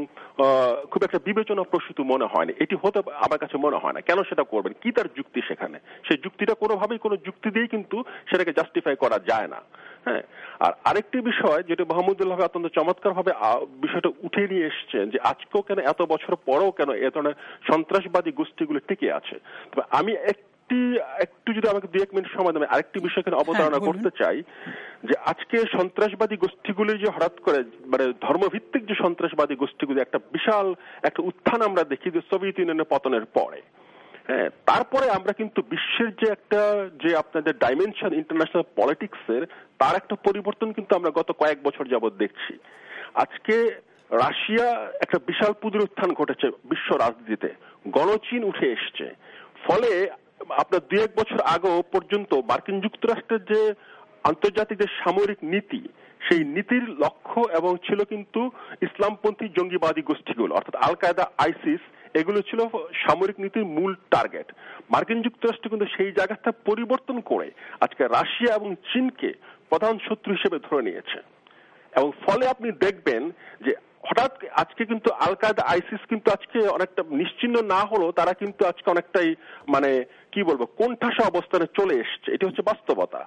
খুব একটা বিবেচনা প্রসূত মনে হয়নি। এটি হতে আমার কাছে মনে হয় না। কেন সেটা করবেন, কি তার যুক্তি সেখানে? সেই যুক্তিটা কোনোভাবেই কোনো যুক্তি দিয়েই কিন্তু সেটাকে জাস্টিফাই করা যায় না। হ্যাঁ, আর আরেকটি বিষয় যেটা মাহমুদুল্লাহ অত্যন্ত চমৎকার ভাবে বিষয়টা উঠে নিয়ে এসছেন, যে আজকেও কেন, এত বছর পরেও কেন এ ধরনের সন্ত্রাসবাদী গোষ্ঠীগুলো টিকে আছে। তবে আমি একটি একটু যদি আমাকে দু এক মিনিট সময় দেবেন, আরেকটি বিষয় এখানে অবতারণা করতে চাই, যে আজকে সন্ত্রাসবাদী গোষ্ঠীগুলি যে হঠাৎ করে, মানে ধর্মভিত্তিক যে সন্ত্রাসবাদী গোষ্ঠীগুলি একটা বিশাল একটা উত্থান আমরা দেখি যে সোভিয়েত ইউনিয়নের পতনের পরে। হ্যাঁ, তারপরে আমরা কিন্তু বিশ্বের যে একটা যে আপনাদের ডাইমেনশন ইন্টারন্যাশনাল পলিটিক্সের, তার একটা পরিবর্তন কিন্তু আমরা গত কয়েক বছর যাবৎ দেখছি। আজকে রাশিয়া একটা বিশাল পুনরুত্থান ঘটেছে বিশ্ব রাজনীতিতে, গণচীন উঠে এসছে, ফলে আপনার দুই এক বছর আগেও পর্যন্ত মার্কিন যুক্তরাষ্ট্রের যে আন্তর্জাতিক যে সামরিক নীতি, সেই নীতির লক্ষ্য এবং ছিল কিন্তু ইসলামপন্থী জঙ্গিবাদী গোষ্ঠীগুলো, অর্থাৎ আল কায়দা, আইসিস, এগুলো ছিল সামরিক নীতির মূল টার্গেট। মার্কিন যুক্তরাষ্ট্র কিন্তু সেই জায়গাটা পরিবর্তন করে আজকে রাশিয়া এবং চীনকে প্রধান শত্রু হিসেবে ধরে নিয়েছে। এবং ফলে আপনি দেখবেন যে হঠাৎ আজকে কিন্তু আল কায়দা, আইসিস কিন্তু আজকে অনেকটা নিশ্চিহ্ন না হলেও তারা কিন্তু আজকে অনেকটাই মানে কি বলবো কোণঠাসা অবস্থানে চলে এসছে। এটি হচ্ছে বাস্তবতা।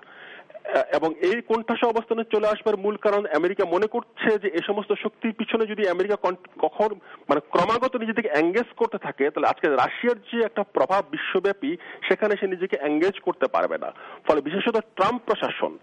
এবং এই কোণঠাসা অবস্থানে চলে আসবার মূল কারণ আমেরিকা মনে করছে যে এই সমস্ত শক্তির পিছনে যদি আমেরিকা কখন মানে ক্রমাগত নিজেকে এঙ্গেজ করতে থাকে, তাহলে আজকে রাশিয়ার যে একটা প্রভাব বিশ্বব্যাপী, সেখানে সে নিজেকে এঙ্গেজ করতে পারবে না। ফলে বিশেষত ট্রাম্প প্রশাসন,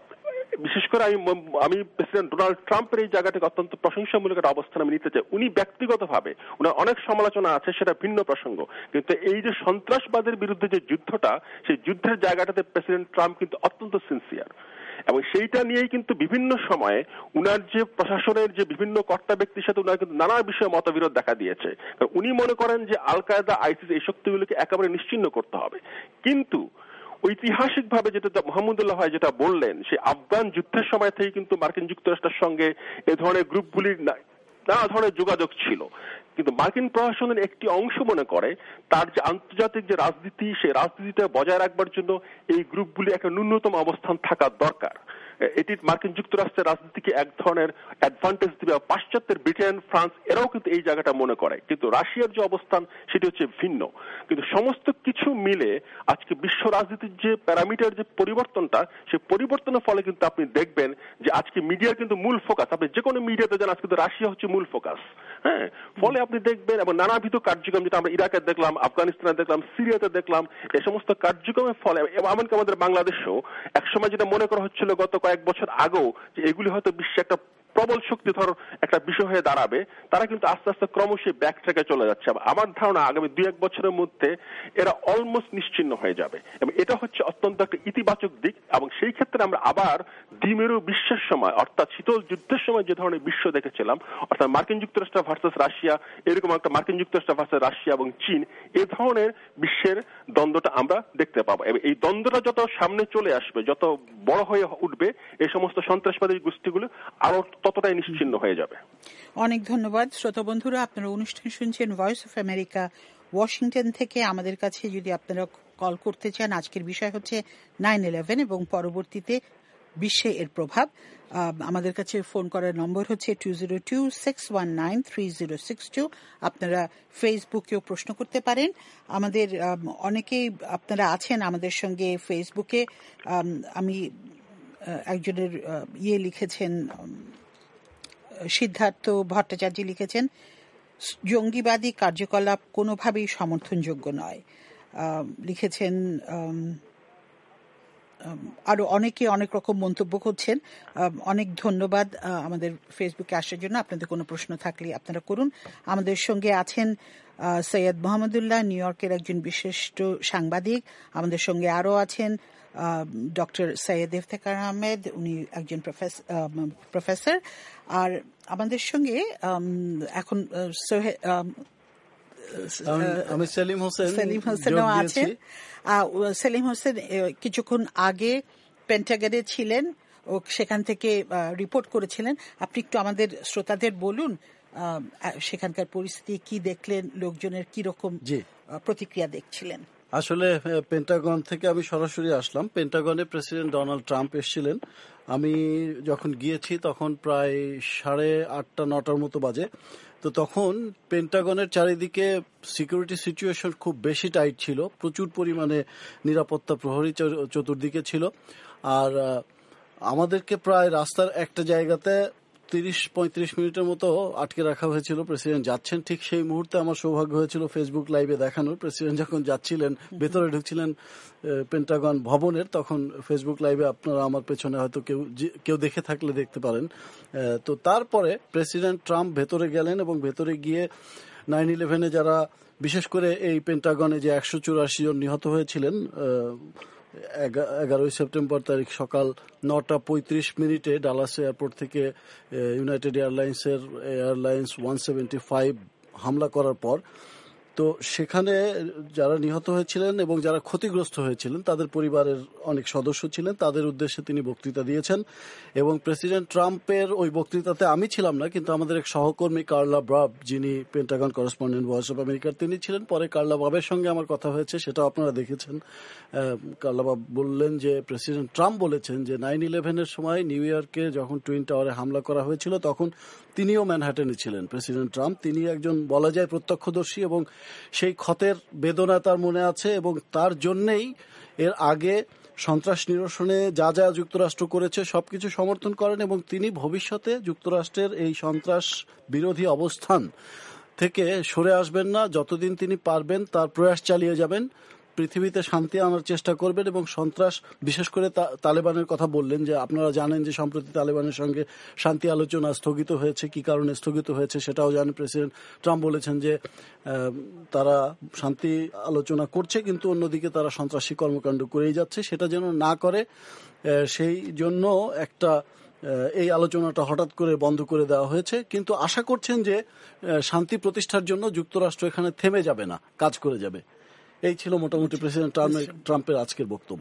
বিশেষ করে আমি আমি প্রেসিডেন্ট ডোনাল্ড ট্রাম্পের এই জায়গাটাকে অত্যন্ত প্রশংসামূলক একটা অবস্থান আমি নিতে চাই। উনি ব্যক্তিগতভাবে উনার অনেক সমালোচনা আছে, সেটা ভিন্ন প্রসঙ্গ, কিন্তু এই যে সন্ত্রাসবাদের বিরুদ্ধে যে যুদ্ধটা, সেই যুদ্ধের জায়গাটাতে প্রেসিডেন্ট ট্রাম্প কিন্তু অত্যন্ত সিনসিয়ার। এবং সেইটা নিয়েই কিন্তু বিভিন্ন সময়ে উনার যে প্রশাসনের যে বিভিন্ন কর্তা ব্যক্তির সাথে উনার কিন্তু নানা বিষয়ে মতবিরোধ দেখা দিয়েছে। কারণ উনি মনে করেন যে আল কায়দা, আইসিস এই শক্তিগুলোকে একেবারে নিশ্চিহ্ন করতে হবে। কিন্তু ঐতিহাসিকভাবে যেটা মোহাম্মদুল্লাহ ভাই যেটা বললেন, সেই আফগান যুদ্ধের সময় থেকে কিন্তু মার্কিন যুক্তরাষ্ট্রের সঙ্গে এ ধরনের গ্রুপগুলির নানা ধরনের যোগাযোগ ছিল। কিন্তু মার্কিন প্রশাসনের একটি অংশ মনে করে তার যে আন্তর্জাতিক যে রাজনীতি, সেই রাজনীতিটা বজায় রাখবার জন্য এই গ্রুপগুলি একটা ন্যূনতম অবস্থান থাকা দরকার। এটি মার্কিন যুক্তরাষ্ট্রের রাজনীতিকে এক ধরনের অ্যাডভান্টেজ দিবে। পাশ্চাত্যের ব্রিটেন, ফ্রান্স এরাও কিন্তু এই জায়গাটা মনে করে, কিন্তু রাশিয়ার যে অবস্থান সেটি হচ্ছে ভিন্ন। কিন্তু সমস্ত কিছু মিলে আজকে বিশ্ব রাজনীতির যে প্যারামিটার যে পরিবর্তনটা, সেই পরিবর্তনের ফলে কিন্তু আপনি দেখবেন যে আজকে মিডিয়ার কিন্তু মূল ফোকাস, আপনি যে কোনো মিডিয়াতে যান আজকে কিন্তু রাশিয়া হচ্ছে মূল ফোকাস। হ্যাঁ, ফলে আপনি দেখবেন এবং নানাবিধ কার্যক্রম যেটা আমরা ইরাকে দেখলাম, আফগানিস্তানে দেখলাম, সিরিয়াতে দেখলাম, এই সমস্ত কার্যক্রমের ফলে এমনকি আমাদের বাংলাদেশেও একসময় যেটা মনে করা হচ্ছিল গত কয়েক বছর আগেও যে এগুলি হয়তো বিশ্বে একটা প্রবল শক্তিধর একটা বিষয় হয়ে দাঁড়াবে, তারা কিন্তু আস্তে আস্তে ক্রমশ ব্যাক ট্র্যাকে চলে যাচ্ছে। আমার ধারণা আগামী দুই এক বছরের মধ্যে এরা অলমোস্ট নিশ্চিহ্ন হয়ে যাবে এবং এটা হচ্ছে অত্যন্ত একটা ইতিবাচক দিক। এবং সেই ক্ষেত্রে আমরা আবার দ্বিমেরু বিশ্বের সময়, অর্থাৎ শীতল যুদ্ধের সময় যে ধরনের বিশ্ব দেখেছিলাম, অর্থাৎ মার্কিন যুক্তরাষ্ট্র ভার্সাস রাশিয়া, এরকম একটা মার্কিন যুক্তরাষ্ট্র ভার্সাস রাশিয়া এবং চীন, এ ধরনের বিশ্বের দ্বন্দ্বটা আমরা দেখতে পাবো। এবং এই দ্বন্দ্বটা যত সামনে চলে আসবে, যত বড় হয়ে উঠবে, এই সমস্ত সন্ত্রাসবাদী গোষ্ঠীগুলো আরো ততটাই নিশ্চিহ্ন হয়ে যাবে। অনেক ধন্যবাদ শ্রোতা বন্ধুরা, আপনারা অনুষ্ঠান শুনছেন ভয়েস অফ আমেরিকা ওয়াশিংটন থেকে। আমাদের কাছে যদি আপনারা কল করতে চান, আজকের বিষয় হচ্ছে নাইন ইলেভেন এবং পরবর্তীতে বিশ্বে এর প্রভাব। আমাদের কাছে ফোন করার নম্বর হচ্ছে two zero two six one nine three zero six two. আপনারা ফেসবুকেও প্রশ্ন করতে পারেন। আমাদের অনেকেই আপনারা আছেন আমাদের সঙ্গে ফেসবুকে। আমি একজনের ইয়ে লিখেছেন, সিদ্ধার্থ ভট্টাচার্য লিখেছেন, জঙ্গিবাদী কার্যকলাপ কোনোভাবেই সমর্থনযোগ্য নয়। লিখেছেন আরো অনেকে অনেক রকম মন্তব্য করছেন। অনেক ধন্যবাদ আমাদের ফেসবুকে আসার জন্য। আপনাদের কোনো প্রশ্ন থাকলে আপনারা করুন। আমাদের সঙ্গে আছেন সৈয়দ মোহাম্মদুল্লাহ, নিউ ইয়র্কের একজন বিশিষ্ট সাংবাদিক। আমাদের সঙ্গে আরো আছেন ডক্টর সৈয়দ ইফতেখার আহমেদ, উনি একজন প্রফেসর। আর আমাদের সঙ্গে এখন আমি সেলিম হোসেন সেলিম হোসেনও আছেন। সেলিম হোসেন কিছুক্ষণ আগে পেন্টাগনে ছিলেন ও সেখান থেকে রিপোর্ট করেছিলেন। আপনি একটু আমাদের শ্রোতাদের বলুন সেখানকার পরিস্থিতি কি দেখলেন, লোকজনের কি রকম প্রতিক্রিয়া দেখছিলেন। আসলে পেন্টাগন থেকে আমি সরাসরি আসলাম। পেন্টাগনে প্রেসিডেন্ট ডোনাল্ড ট্রাম্প এসেছিলেন। আমি যখন গিয়েছি তখন প্রায় সাড়ে আটটা নটার মতো বাজে। তো তখন পেন্টাগনের চারিদিকে সিকিউরিটি সিচুয়েশন খুব বেশি টাইট ছিল, প্রচুর পরিমাণে নিরাপত্তা প্রহরী চতুর্দিকে ছিল। আর আমাদেরকে প্রায় রাস্তার একটা জায়গাতে তিরিশ পঁয়ত্রিশ মিনিটের মতো আটকে রাখা হয়েছিল। প্রেসিডেন্ট যাচ্ছেন, ঠিক সেই মুহূর্তে আমার সৌভাগ্য হয়েছিল ফেসবুক লাইভে দেখানোর। প্রেসিডেন্ট যখন যাচ্ছিলেন, ভেতরে ঢুকছিলেন পেন্টাগন ভবনের, তখন ফেসবুক লাইভে আপনারা আমার পেছনে হয়তো কেউ কেউ দেখে থাকলে দেখতে পারেন। তো তারপরে প্রেসিডেন্ট ট্রাম্প ভেতরে গেলেন এবং ভেতরে গিয়ে নাইন ইলেভেনে যারা, বিশেষ করে এই পেন্টাগনে যে একশো চুরাশি জন নিহত হয়েছিলেন এগারোই সেপ্টেম্বর তারিখ সকাল নটা পঁয়ত্রিশ মিনিটে ডালাস এয়ারপোর্ট থেকে ইউনাইটেড এয়ারলাইন্সের এয়ারলাইন্স ওয়ান সেভেন্টি ফাইভ হামলা করার পর, তো সেখানে যারা নিহত হয়েছিলেন এবং যারা ক্ষতিগ্রস্ত হয়েছিলেন তাদের পরিবারের অনেক সদস্য ছিলেন, তাদের উদ্দেশ্যে তিনি বক্তৃতা দিয়েছেন। এবং প্রেসিডেন্ট ট্রাম্পের ওই বক্তৃতাতে আমি ছিলাম না, কিন্তু আমাদের এক সহকর্মী কার্লা ব্রাব, যিনি পেন্টাগন করেসপন্ডেন্ট ভয়েস অফ আমেরিকার, তিনি ছিলেন। পরে কার্লা ব্রাবের সঙ্গে আমার কথা হয়েছে, সেটাও আপনারা দেখেছেন। কার্লা ব্রাব বললেন যে প্রেসিডেন্ট ট্রাম্প বলেছেন যে নাইন ইলেভেনের সময় নিউ ইয়র্কে যখন টুইন টাওয়ারে হামলা করা হয়েছিল তখন তিনিও ম্যানহাটনে ছিলেন। প্রেসিডেন্ট ট্রাম্প, তিনি একজন বলা যায় প্রত্যক্ষদর্শী, এবং সেই ক্ষতের বেদনা তার মনে আছে, এবং তার জন্যেই এর আগে সন্ত্রাস নিরসনে যা যা যুক্তরাষ্ট্র করেছে সবকিছু সমর্থন করেন, এবং তিনি ভবিষ্যতে যুক্তরাষ্ট্রের এই সন্ত্রাস বিরোধী অবস্থান থেকে সরে আসবেন না। যতদিন তিনি পারবেন তার প্রয়াস চালিয়ে যাবেন, পৃথিবীতে শান্তি আনার চেষ্টা করবেন। এবং সন্ত্রাস, বিশেষ করে তালেবানের কথা বললেন, যে আপনারা জানেন যে সম্প্রতি তালেবানের সঙ্গে শান্তি আলোচনা স্থগিত হয়েছে। কি কারণে স্থগিত হয়েছে সেটাও জানেন। প্রেসিডেন্ট ট্রাম্প বলেছেন যে তারা শান্তি আলোচনা করছে, কিন্তু অন্যদিকে তারা সন্ত্রাসী কর্মকাণ্ড করেই যাচ্ছে, সেটা যেন না করে সেই জন্য একটা এই আলোচনাটা হঠাৎ করে বন্ধ করে দেওয়া হয়েছে। কিন্তু আশা করছেন যে শান্তি প্রতিষ্ঠার জন্য যুক্তরাষ্ট্র এখানে থেমে যাবে না, কাজ করে যাবে। এই ছিল মোটামুটি প্রেসিডেন্ট ট্রাম্পের আজকের বক্তব্য।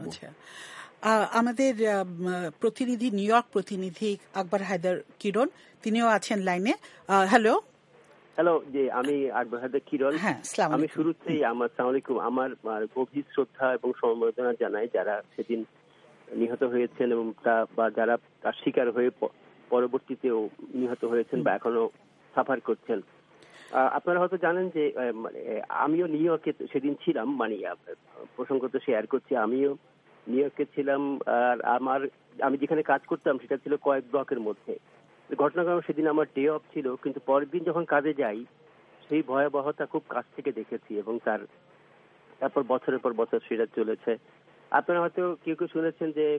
আমাদের প্রতিনিধি, নিউ ইয়র্ক প্রতিনিধি আকবর হায়দার কিরণ, তিনিও আছেন লাইনে। হ্যালো হ্যালো জি, আমি আকবর হায়দার কিরণ। হ্যাঁ, আমি শুরুতেই আমার আসসালামু আলাইকুম, আমার গভীর শ্রদ্ধা এবং সমবেদনা জানাই যারা সেদিন নিহত হয়েছেন এবং তা বা যারা তার শিকার হয়ে পরবর্তীতেও নিহত হয়েছেন বা এখনো সাফার করছেন। আপনারা হয়তো জানেন যে মানে আমিও নিউ ইয়র্কে সেদিন ছিলাম, মানে প্রসঙ্গত শেয়ার করছি, আমিও নিউ ইয়র্কে ছিলাম। আর আমার আমি যেখানে কাজ করতাম সেটা ছিল কয়েক ব্লকের মধ্যে। ঘটনাক্রমে সেদিন আমার ডে অফ ছিল, কিন্তু পরের দিন যখন কাজে যাই সেই ভয়াবহতা খুব কাছ থেকে দেখেছি, এবং তার তারপর বছরের পর বছর সেটা চলেছে। আপনারা হয়তো কেউ কেউ শুনেছেন যে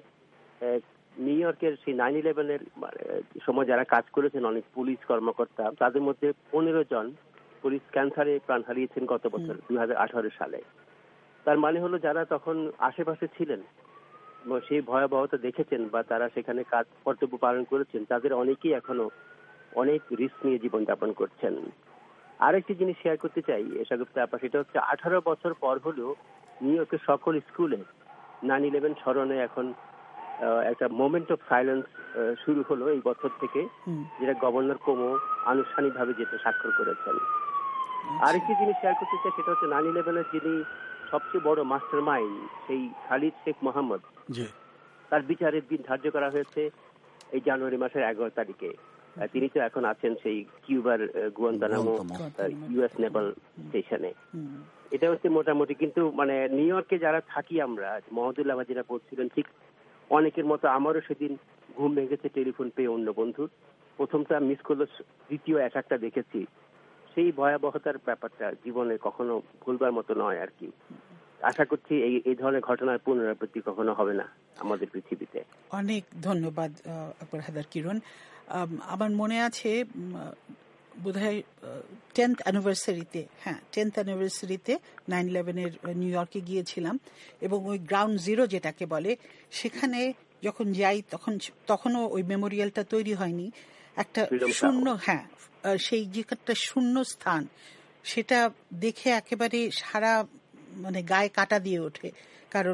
নিউ ইয়র্কের সেই নাইন ইলেভেনের সময় যারা কাজ করেছেন অনেক পুলিশ কর্মকর্তা, তাদের মধ্যে পনেরো জন পুলিশ ক্যান্সারে প্রাণ হারিয়েছেন গত বছর দুই হাজার আঠারো সালে। তার মানে হলো যারা তখন আশেপাশে ছিলেন, সেই ভয়াবহতা দেখেছেন বা তারা সেখানে কাজ কর্তব্য পালন করেছেন, তাদের অনেকেই এখনো অনেক রিস্ক নিয়ে জীবনযাপন করছেন। আরেকটি জিনিস শেয়ার করতে চাই এসাগুপ্তা আপা, সেটা হচ্ছে আঠারো বছর পর হলেও নিউ ইয়র্কের সকল স্কুলে নাইন ইলেভেন স্মরণে এখন একটা মোমেন্ট অফ সাইলেন্স শুরু হলো এই বছর থেকে, যেটা গভর্নর কোমো আনুষ্ঠানিকভাবে যেটা স্বাক্ষর করেছেন। আরেকটি জিনিস শেয়ার করতে চাই, সেটা হচ্ছে নাইন ইলেভেনের যিনি সবচেয়ে বড় মাস্টার মাইন্ড, সেই খালিদ শেখ মোহাম্মদ, তার বিচারের দিন ধার্য করা হয়েছে এই জানুয়ারি মাসের এগারো তারিখে। তিনি তো এখন আছেন সেই কিউবার গুয়ান্তানামো ইউএস নেভাল স্টেশনে। এটা হচ্ছে মোটামুটি। কিন্তু মানে নিউ ইয়র্কে যারা থাকি আমরা, মহদুল্লাহ যেটা বলছিলেন, ঠিক অনেকের মতো আমারও সেদিন ঘুম ভেঙেছে টেলিফোন পেয়ে অন্য বন্ধুর। প্রথমটা মিস করলো, দ্বিতীয় অ্যাটাকটা দেখেছি। সেই ভয়াবহতার ব্যাপারটা জীবনে কখনো ভুলবার মতো নয় আর কি। আশা করছি এই এই ধরনের ঘটনার পুনরাবৃত্তি কখনো হবে না আমাদের পৃথিবীতে। অনেক ধন্যবাদ আকবর হায়দার কিরণ। আমার মনে আছে বোধহয় টেন্থ অ্যানিভার্সারিতে, হ্যাঁ টেন্থ অ্যানিভার্সারিতে নাইন ইলেভেনের নিউ ইয়র্কে গিয়েছিলাম, এবং ওই গ্রাউন্ড জিরো যেটাকে বলে, সেখানে যখন যাই তখন তখনও ওই মেমোরিয়ালটা তৈরি হয়নি। একটা শূন্য, হ্যাঁ সেই যে একটা শূন্য স্থান, সেটা দেখে একেবারে সারা মানে গায়ে কাটা দিয়ে ওঠে। কারণ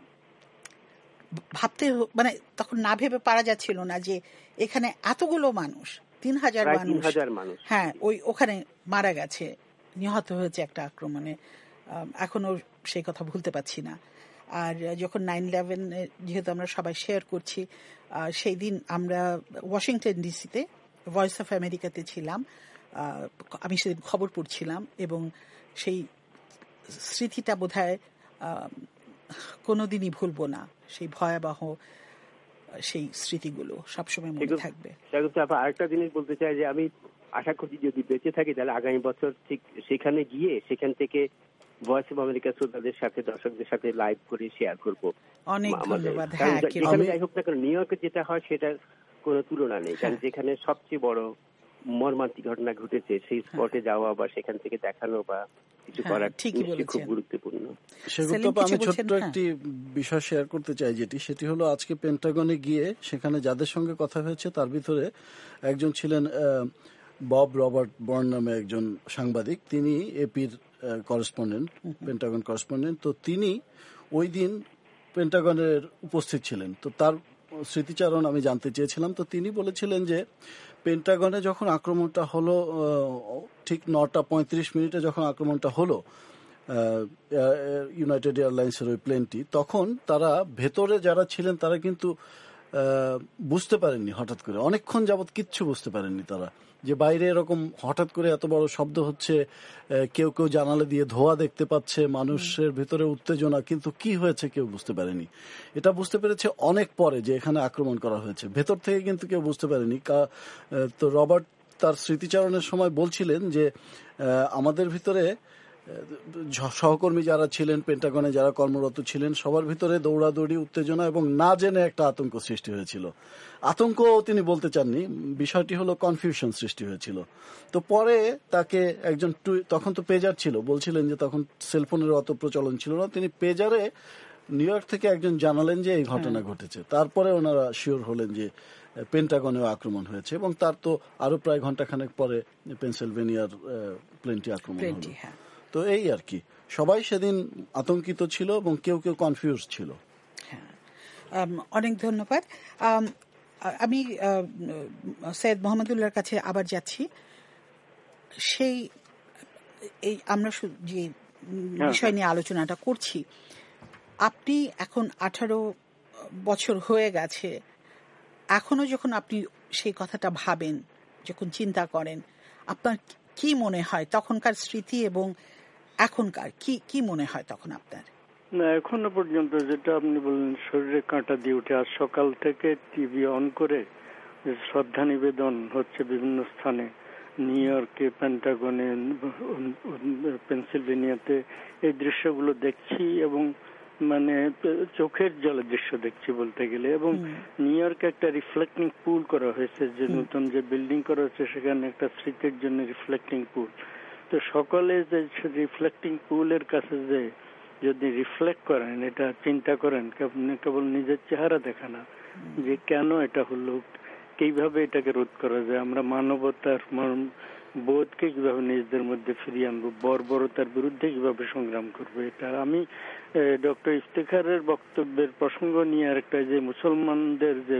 ভাবতে মানে তখন না ভেবে পারা যাচ্ছিল না যে এখানে এতগুলো মানুষ, তিন হাজার মানুষ, হ্যাঁ ওই ওখানে মারা গেছে, নিহত হয়েছে একটা আক্রমণে। এখনো সেই কথা ভুলতে পারছি না। আর যখন নাইন ইলেভেন যেহেতু আমরা সবাই শেয়ার করছি, সেই দিন আমরা ওয়াশিংটন ডিসিতে ভয়েস অফ আমেরিকাতে ছিলাম। আমি সেদিন খবর পড়ছিলাম, এবং সেই স্মৃতিটা বোধহয় কোনোদিনই ভুলবো না। সেই ভয়াবহ সেই স্মৃতিগুলো সবসময় মনে থাকবে। আরেকটা জিনিস বলতে চাই যে আমি আশা করছি যদি বেঁচে থাকি তাহলে আগামী বছর ঠিক সেখানে গিয়ে সেখান থেকে ভয়েস অফ আমেরিকা শ্রোতাদের সাথে, দর্শকদের সাথে লাইভ করে শেয়ার করবো। অনেক ধন্যবাদ। যাই হোক না কেন, নিউ ইয়র্কে যেটা হয় সেটার কোনো তুলনা নেই। কারণ যেখানে সবচেয়ে বড় মর্মান্তিক ঘটনা ঘটেছে সেই স্পটে যাওয়া বা সেখান থেকে দেখানো বা কিছু করার খুব গুরুত্বপূর্ণ। আমি ছোট্ট একটি বিষয় শেয়ার করতে চাই, যেটি সেটি হলো আজকে পেন্টাগনে গিয়ে সেখানে যাদের সঙ্গে কথা হয়েছে তার ভিতরে একজন ছিলেন বব রবার্ট বর্ন নামে একজন সাংবাদিক। তিনি এপির করেসপন্ডেন্ট, পেন্টাগন করেসপন্ডেন্ট। তো তিনি ওই দিন পেন্টাগনের উপস্থিত ছিলেন। তো তার স্মৃতিচারণ আমি জানতে চেয়েছিলাম। তো তিনি বলেছিলেন যে পেন্টাগনে যখন আক্রমণটা হলো, ঠিক নটা পঁয়ত্রিশ মিনিটে যখন আক্রমণটা হলো ইউনাইটেড এয়ারলাইন্সের ওই প্লেনটি, তখন তারা ভেতরে যারা ছিলেন তারা কিন্তু বুঝতে পারেননি, হঠাৎ করে অনেকক্ষণ যাবৎ কিচ্ছু বুঝতে পারেননি তারা, যে বাইরে এরকম হঠাৎ করে এত বড় শব্দ হচ্ছে, কেউ কেউ জানালা দিয়ে ধোঁয়া দেখতে পাচ্ছে, মানুষের ভিতরে উত্তেজনা, কিন্তু কি হয়েছে কেউ বুঝতে পারেনি। এটা বুঝতে পেরেছে অনেক পরে যে এখানে আক্রমণ করা হয়েছে, ভেতর থেকে কিন্তু কেউ বুঝতে পারেনি। তো রবার্ট তার স্মৃতিচারণের সময় বলছিলেন যে আমাদের ভিতরে সহকর্মী যারা ছিলেন, পেন্টাগনে যারা কর্মরত ছিলেন, সবার ভিতরে দৌড়াদৌড়ি, উত্তেজনা এবং না জেনে একটা আতঙ্ক সৃষ্টি হয়েছিল। আতঙ্ক তিনি বলতে চাননি, বিষয়টি হলো কনফিউশন সৃষ্টি হয়েছিল। তো পরে তাকে একজন, তখন তো পেজার ছিল, বলছিলেন যে তখন সেলফোনের অত প্রচলন ছিল না, তিনি পেজারে নিউ ইয়র্ক থেকে একজন জানালেন যে এই ঘটনা ঘটেছে। তারপরে ওনারা শিওর হলেন যে পেন্টাগনেও আক্রমণ হয়েছে, এবং তার তো আরো প্রায় ঘন্টাখানেক পরে পেনসিলভেনিয়ার প্লেনটি আক্রমণ হলো। তো এই আর কি, সবাই সেদিন আতঙ্কিত ছিল এবং কেউ কেউ কনফিউজ ছিল। হ্যাঁ, অনেক ধন্যবাদ। আমি সৈয়দ মোহাম্মদুল্লাহর কাছে আবার যাচ্ছি। সেই এই আমরা যে বিষয় নিয়ে আলোচনাটা করছি, আপনি এখন আঠারো বছর হয়ে গেছে, এখনো যখন আপনি সেই কথাটা ভাবেন, যখন চিন্তা করেন, আপনার কি মনে হয় তখনকার স্মৃতি এবং এখনকার কি কি মনে হয় তখন আপনার? না, এখনো পর্যন্ত যেটা আপনি বললেন, শরীরে কাঁটা দিয়ে উঠে। আজ সকাল থেকে টিভি অন করে শ্রদ্ধা নিবেদন হচ্ছে বিভিন্ন স্থানে, নিউ ইয়র্কে, পেন্টাগনে, পেনসিলভেনিয়াতে, এই দৃশ্যগুলো দেখছি এবং মানে চোখের জলে দৃশ্য দেখছি বলতে গেলে। এবং নিউ ইয়র্কে একটা রিফ্লেক্টিং পুল করা হয়েছে, যে নতুন যে বিল্ডিং করা হচ্ছে সেখানে একটা স্মৃতির জন্য রিফ্লেক্টিং পুল। তো সকলে যে রিফ্লেক্টিং পুলের কাছে যে যদি রিফ্লেক্ট করেন, এটা চিন্তা করেন, কেবল নিজের চেহারা দেখা না, যে কেন এটা হলো, কিভাবে এটাকে রোধ করা যায়, আমরা মানবতার বোধকে কিভাবে নিজেদের মধ্যে ফিরিয়ে আনবো, বর্বরতার বিরুদ্ধে কিভাবে সংগ্রাম করবো। এটা আমি ডক্টর ইফতেখারের বক্তব্যের প্রসঙ্গ নিয়ে আরেকটা, যে মুসলমানদের যে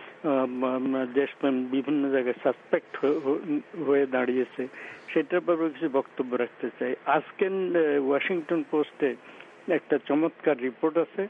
দেশপ্রেম বিভিন্ন জায়গায় সাসপেক্ট হয়ে দাঁড়িয়েছে, সেটার ব্যাপারে কিছু বক্তব্য রাখতে চাই। আজকে ওয়াশিংটন পোস্টে একটা চমৎকার রিপোর্ট আছে,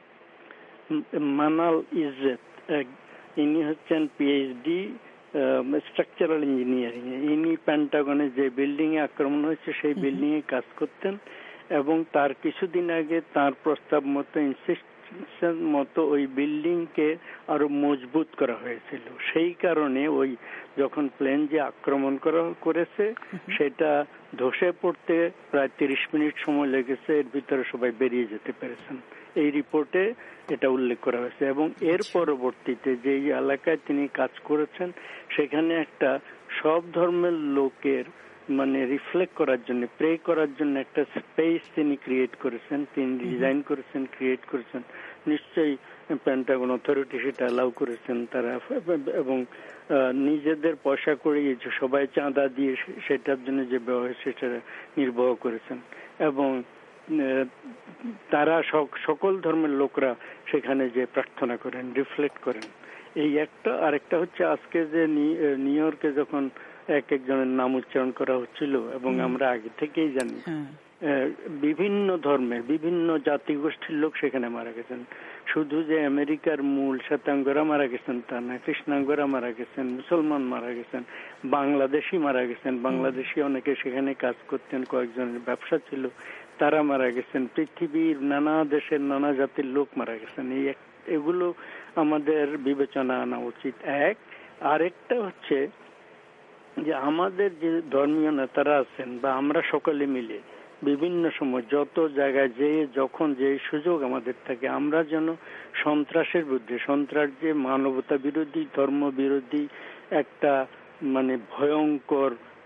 মানাল ইজ্জত, ইনি হচ্ছেন পিএইচডি স্ট্রাকচারাল ইঞ্জিনিয়ারিং এ। ইনি পেন্টাগনে যে বিল্ডিং এ আক্রমণ হয়েছে সেই বিল্ডিং এ কাজ করতেন, এবং তার কিছুদিন আগে তার প্রস্তাব মতো, ইনসিস্টেন্স মতো ওই বিল্ডিং কে আরো মজবুত করা হয়েছিল। সেই কারণে ওই যখন প্লেন যে আক্রমণ করা করেছে সেটা ধসে পড়তে প্রায় তিরিশ মিনিট সময় লেগেছে, এর ভিতরে সবাই বেরিয়ে যেতে পেরেছেন। এই রিপোর্টে এটা উল্লেখ করা হয়েছে। এবং এর পরবর্তীতে যে এলাকায় তিনি কাজ করেছেন সেখানে একটা সব ধর্মের লোকের মানে রিফ্লেক্ট করার জন্য, প্রে করার জন্য একটা স্পেস তিনি ক্রিয়েট করেছেন, তিনি ডিজাইন করেছেন, ক্রিয়েট করেছেন। নিশ্চয়ই পেন্টাগন অথরিটি সেটা অ্যালাউ করেছেন তারা, এবং নিজেদের পয়সা করে সবাই চাঁদা দিয়ে সেটার জন্য যে ব্যবহার সেটা নির্বাহ করেছেন। এবং তারা সকল ধর্মের লোকরা সেখানে যে প্রার্থনা করেন, রিফ্লেক্ট করেন। এই একটা। আরেকটা হচ্ছে আজকে যে নিউ ইয়র্কে যখন এক একজনের নাম উচ্চারণ করা হচ্ছিল, এবং আমরা আগে থেকেই জানি বিভিন্ন ধর্মের বিভিন্ন জাতিগোষ্ঠীর লোক সেখানে মারা গেছেন। শুধু যে আমেরিকার মূল শ্বেতাঙ্গরা মারা গেছেন তা না, কৃষ্ণাঙ্গরা মারা গেছেন, মুসলমান মারা গেছেন, বাংলাদেশি মারা গেছেন, বাংলাদেশি অনেকে সেখানে কাজ করতেন, কয়েকজনের ব্যবসা ছিল, তারা মারা গেছেন, পৃথিবীর নানা দেশের নানা জাতির লোক মারা গেছেন। এই এগুলো আমাদের বিবেচনা আনা উচিত। এক। আরেকটা হচ্ছে যে আমাদের যে ধর্মীয় নেতারা আছেন বা আমরা সকলে মিলে বিভিন্ন সময় যত জায়গায় যে যখন যে সুযোগ আমাদের থাকে, আমরা যেন সন্ত্রাসের বিরুদ্ধে, সন্ত্রাস যে মানবতা বিরোধী, ধর্ম বিরোধী একটা মানে ভয়ঙ্কর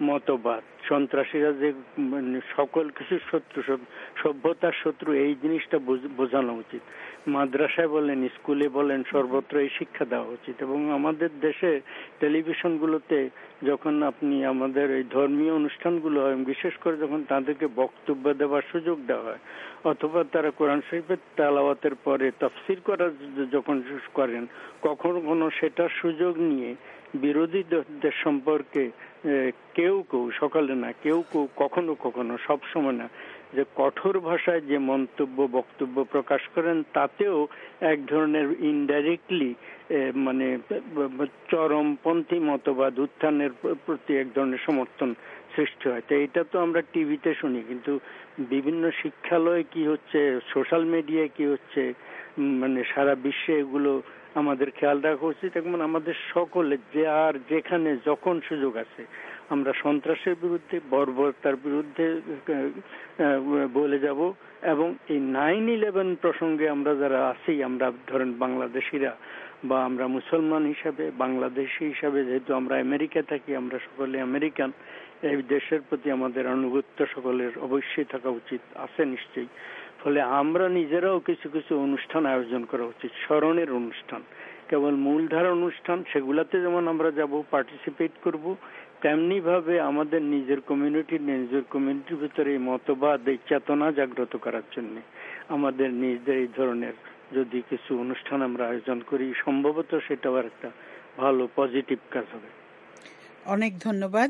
মতবাদ, সন্ত্রাসীরা যে সকল কিছু শত্রু, সভ্যতার শত্রু, এই জিনিসটা বোঝানো উচিত। মাদ্রাসায় বলেন, স্কুলে বলেন, সর্বত্র এই শিক্ষা দেওয়া উচিত। এবং আমাদের দেশে টেলিভিশনগুলোতে যখন আপনি আমাদের এই ধর্মীয় অনুষ্ঠানগুলো হয়, বিশেষ করে যখন তাদেরকে বক্তব্য দেওয়ার সুযোগ দেওয়া হয়, অথবা তারা কোরআন শরীফের তেলাওয়াতের পরে তাফসীর করার যখন করেন, কখনো কোনো সেটার সুযোগ নিয়ে বিরোধীদের সম্পর্কে কেউ কেউ, সকালে না, কেউ কেউ কখনো কখনো, সব সময় না, যে কঠোর ভাষায় যে মন্তব্য বক্তব্য প্রকাশ করেন, তাতেও এক ধরনের ইনডাইরেক্টলি মানে চরমপন্থী মতবাদ উত্থানের প্রতি এক ধরনের সমর্থন সৃষ্টি হয়। তো এটা তো আমরা টিভিতে শুনি, কিন্তু বিভিন্ন শিক্ষালয়ে কি হচ্ছে, সোশ্যাল মিডিয়ায় কি হচ্ছে, মানে সারা বিশ্বে এগুলো আমাদের খেয়াল রাখা উচিত। এবং আমাদের সকলে যে আর যেখানে যখন সুযোগ আছে আমরা সন্ত্রাসের বিরুদ্ধে, বর্বরতার বিরুদ্ধে বলে যাব। এবং এই নাইন ইলেভেন প্রসঙ্গে আমরা যারা আছি, আমরা ধরেন বাংলাদেশিরা বা আমরা মুসলমান হিসাবে, বাংলাদেশি হিসাবে, যেহেতু আমরা আমেরিকা থাকি, আমরা সকলে আমেরিকান, এই দেশের প্রতি আমাদের আনুগত্য সকলের অবশ্যই থাকা উচিত, আছে নিশ্চয়ই। ফলে আমরা নিজেরাও কিছু কিছু অনুষ্ঠান আয়োজন করা উচিত, স্মরণের অনুষ্ঠান, কেবল মূলধারা অনুষ্ঠান, সেগুলাতে যেমন আমরা যাব, পার্টিসিপেট করব, তেমনি ভাবে আমাদের নিজের কমিউনিটি, নিজের কমিউনিটির ভিতরে এই মতবাদ, এই চেতনা জাগ্রত করার জন্য আমাদের নিজেদের এই ধরনের যদি কিছু অনুষ্ঠান আমরা আয়োজন করি, সম্ভবত সেটাও একটা ভালো পজিটিভ কাজ হবে। অনেক ধন্যবাদ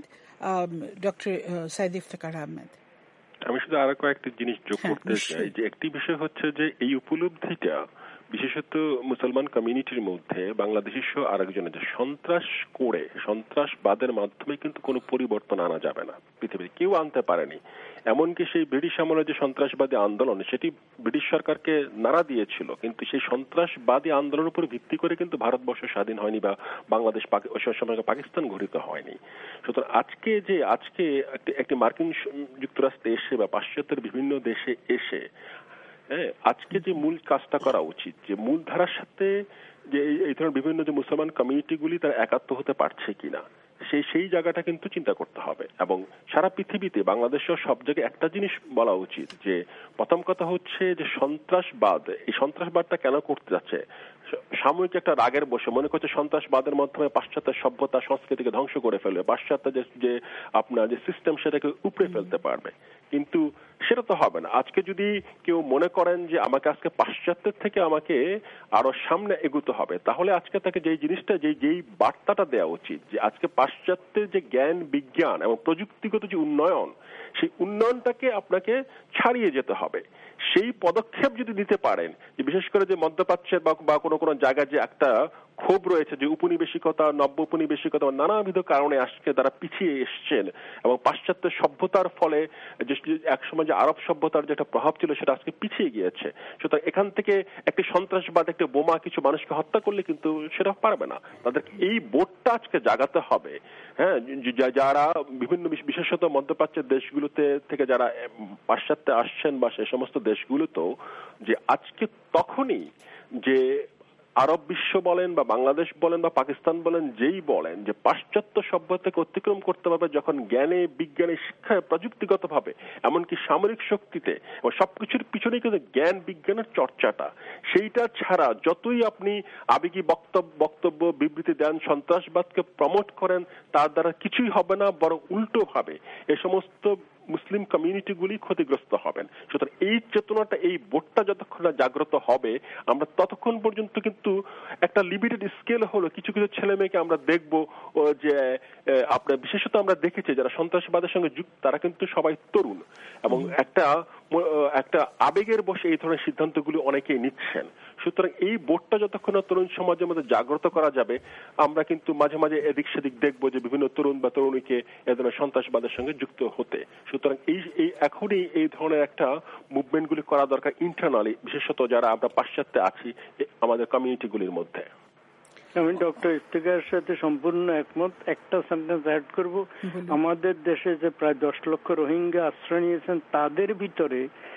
ডক্টর সাইদ ইফতেখার আহমেদ। আমি শুধু আরো কয়েকটি জিনিস যোগ করতে চাই, যে একটি বিষয় হচ্ছে যে এই উপলব্ধিটা বিশেষত মুসলমান কমিউনিটির মধ্যে বাংলাদেশি সহ আরেকজনের, যে সন্ত্রাস করে সন্ত্রাসবাদের মাধ্যমে কিন্তু কোনো পরিবর্তন আনা যাবে না, পৃথিবীতে কেউ আনতে পারেনি। এমনকি সেই ব্রিটিশ আমলের যে সন্ত্রাসবাদী আন্দোলন, সেটি ব্রিটিশ সরকারকে নাড়া দিয়েছিল, কিন্তু সেই সন্ত্রাসবাদী আন্দোলনের উপর ভিত্তি করে কিন্তু ভারতবর্ষ স্বাধীন হয়নি বা বাংলাদেশ পাকিস্তান গঠিত হয়নি। সুতরাং আজকে যে আজকে একটি মার্কিন যুক্তরাষ্ট্রে এসে বা পাশ্চাত্যের বিভিন্ন দেশে এসে হ্যাঁ আজকে যে মূল কাজটা করা উচিত, যে মূল ধারার সাথে যে এই ধরনের বিভিন্ন যে মুসলমান কমিউনিটিগুলি তারা একাত্ম হতে পারছে কিনা, সেই সেই জায়গাটা কিন্তু চিন্তা করতে হবে। এবং সারা পৃথিবীতে, বাংলাদেশেও সব জায়গায় একটা জিনিস বলা উচিত, যে প্রথম কথা হচ্ছে যে সন্ত্রাসবাদ, এই সন্ত্রাসবাদটা কেন করতে যাচ্ছে, সাময়িক একটা রাগের বসে মনে করছে সন্ত্রাসবাদের মাধ্যমে পাশ্চাত্যের সভ্যতা সংস্কৃতিকে ধ্বংস করে ফেলবে, পাশ্চাত্য যে আপনার যে সিস্টেম সেটাকে উপড়ে ফেলতে পারবে, কিন্তু সেটা তো হবে না। আজকে যদি কেউ মনে করেন যে আমাকে আজকে পাশ্চাত্যের থেকে আমাকে আরো সামনে এগোতে হবে, তাহলে আজকে তাকে যেই জিনিসটা, যেই যেই বার্তাটা দেওয়া উচিত, যে আজকে পাশ্চাত্যের যে জ্ঞান বিজ্ঞান এবং প্রযুক্তিগত যে উন্নয়ন, সেই উন্নয়নটাকে আপনাকে ছাড়িয়ে যেতে হবে। সেই পদক্ষেপ যদি নিতে পারেন, যে বিশেষ করে যে মধ্যপ্রাচ্যের বা কোনো কোনো জায়গায় যে একটা ক্ষোভ রয়েছে, যে উপনিবেশিকতা, নব্য উপনিবেশিকতা, নানাবিধ কারণে আজকে তারা পিছিয়ে এসছেন এবং পাশ্চাত্যের সভ্যতার ফলে যে একসময় যে আরব সভ্যতার যে একটা প্রভাব ছিল সেটা আজকে পিছিয়ে গিয়েছে। সুতরাং এখান থেকে একটি সন্ত্রাসবাদ, একটি বোমা কিছু মানুষকে হত্যা করলে কিন্তু সেটা পারবে না। তাদেরকে এই বোধটা আজকে জাগাতে হবে। হ্যাঁ, যারা বিভিন্ন বিশেষত মধ্যপ্রাচ্যের দেশগুলোতে থেকে যারা পাশ্চাত্যে আসছেন বা সে সমস্ত দেশগুলোতেও, যে আজকে তখনই যে আরব বিশ্ব বলেন বা বাংলাদেশ বলেন বা পাকিস্তান বলেন, যেই বলেন যে পাশ্চাত্য সভ্যতাকে অতিক্রম করতে পারবে যখন জ্ঞানে বিজ্ঞানে শিক্ষায় প্রযুক্তিগত ভাবে, এমনকি সামরিক শক্তিতে, এবং সবকিছুর পিছনে কিন্তু জ্ঞান বিজ্ঞানের চর্চাটা, সেইটা ছাড়া যতই আপনি আবেগী বক্তব্য বক্তব্য বিবৃতি দেন, সন্ত্রাসবাদকে প্রমোট করেন, তার দ্বারা কিছুই হবে না, বরং উল্টো ভাবে এ সমস্ত মুসলিম কমিউনিটিগুলি ক্ষতিগ্রস্ত হবেন। সুতরাং এই চেতনাটা, এই বোধটা যতক্ষণ না জাগ্রত হবে, আমরা ততক্ষণ পর্যন্ত কিন্তু একটা লিমিটেড স্কেল হলো কিছু কিছু ছেলে মেয়েকে আমরা দেখবো যে আপনার বিশেষত আমরা দেখেছি যারা সন্ত্রাসবাদের সঙ্গে যুক্ত, তারা কিন্তু সবাই তরুণ এবং একটা একটা আবেগের বসে এই ধরনের সিদ্ধান্তগুলি অনেকেই নিচ্ছেন। সুতরাং এই বোধটা যতক্ষণ তরুণ সমাজের মধ্যে জাগ্রত করা যাবে, আমরা কিন্তু মাঝে মাঝে এদিক সেদিক দেখবো যে বিভিন্ন তরুণ বা তরুণীকে এ ধরনের সন্ত্রাসবাদের সঙ্গে যুক্ত হতে। সুতরাং এই এই এখনই এই ধরনের একটা মুভমেন্টগুলি করা দরকার ইন্টারনালি, বিশেষত যারা আমরা পাশ্চাত্যে আছি আমাদের কমিউনিটিগুলির মধ্যে। আমি ডক্টর ইফতেখারের সাথে সম্পূর্ণ একমত। একটা সেন্টেন্স অ্যাড করব, আমাদের দেশে যে প্রায় দশ লক্ষ রোহিঙ্গা আশ্রয় নিয়েছেন, তাদের ভিতরে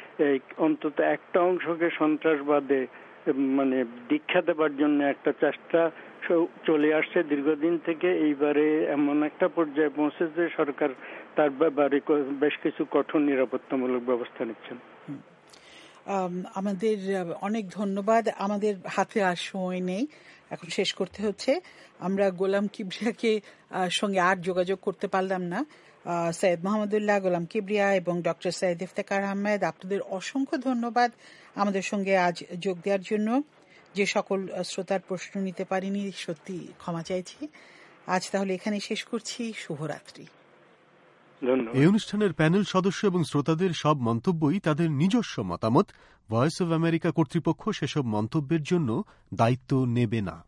অন্তত একটা অংশকে সন্ত্রাসবাদে মানে দীক্ষা দেবার জন্য একটা চেষ্টা চলে আসছে দীর্ঘদিন থেকে, এইবারে এমন একটা পর্যায়ে পৌঁছেছে সরকার তার ব্যাপারে বেশ কিছু কঠোর নিরাপত্তামূলক ব্যবস্থা নিচ্ছেন। আমাদের অনেক ধন্যবাদ। আমাদের হাতে আর সময় নেই, এখন শেষ করতে হচ্ছে। আমরা গোলাম কিবরিয়াকে সঙ্গে আর যোগাযোগ করতে পারলাম না। সৈয়দ মোহাম্মদুল্লাহ, গোলাম কিবরিয়া এবং ডক্টর সৈয়দ ইফতেখার আহমেদ, আপনাদের অসংখ্য ধন্যবাদ আমাদের সঙ্গে আজ যোগ দেওয়ার জন্য। যে সকল শ্রোতার প্রশ্ন নিতে পারিনি, সত্যি ক্ষমা চাইছি। আজ তাহলে এখানে শেষ করছি। শুভরাত্রি। এই অনুষ্ঠানের প্যানেল সদস্য এবং শ্রোতাদের সব মন্তব্যই তাদের নিজস্ব মতামত। ভয়েস অব আমেরিকা কর্তৃপক্ষ সেসব মন্তব্যের জন্য দায়িত্ব নেবে না।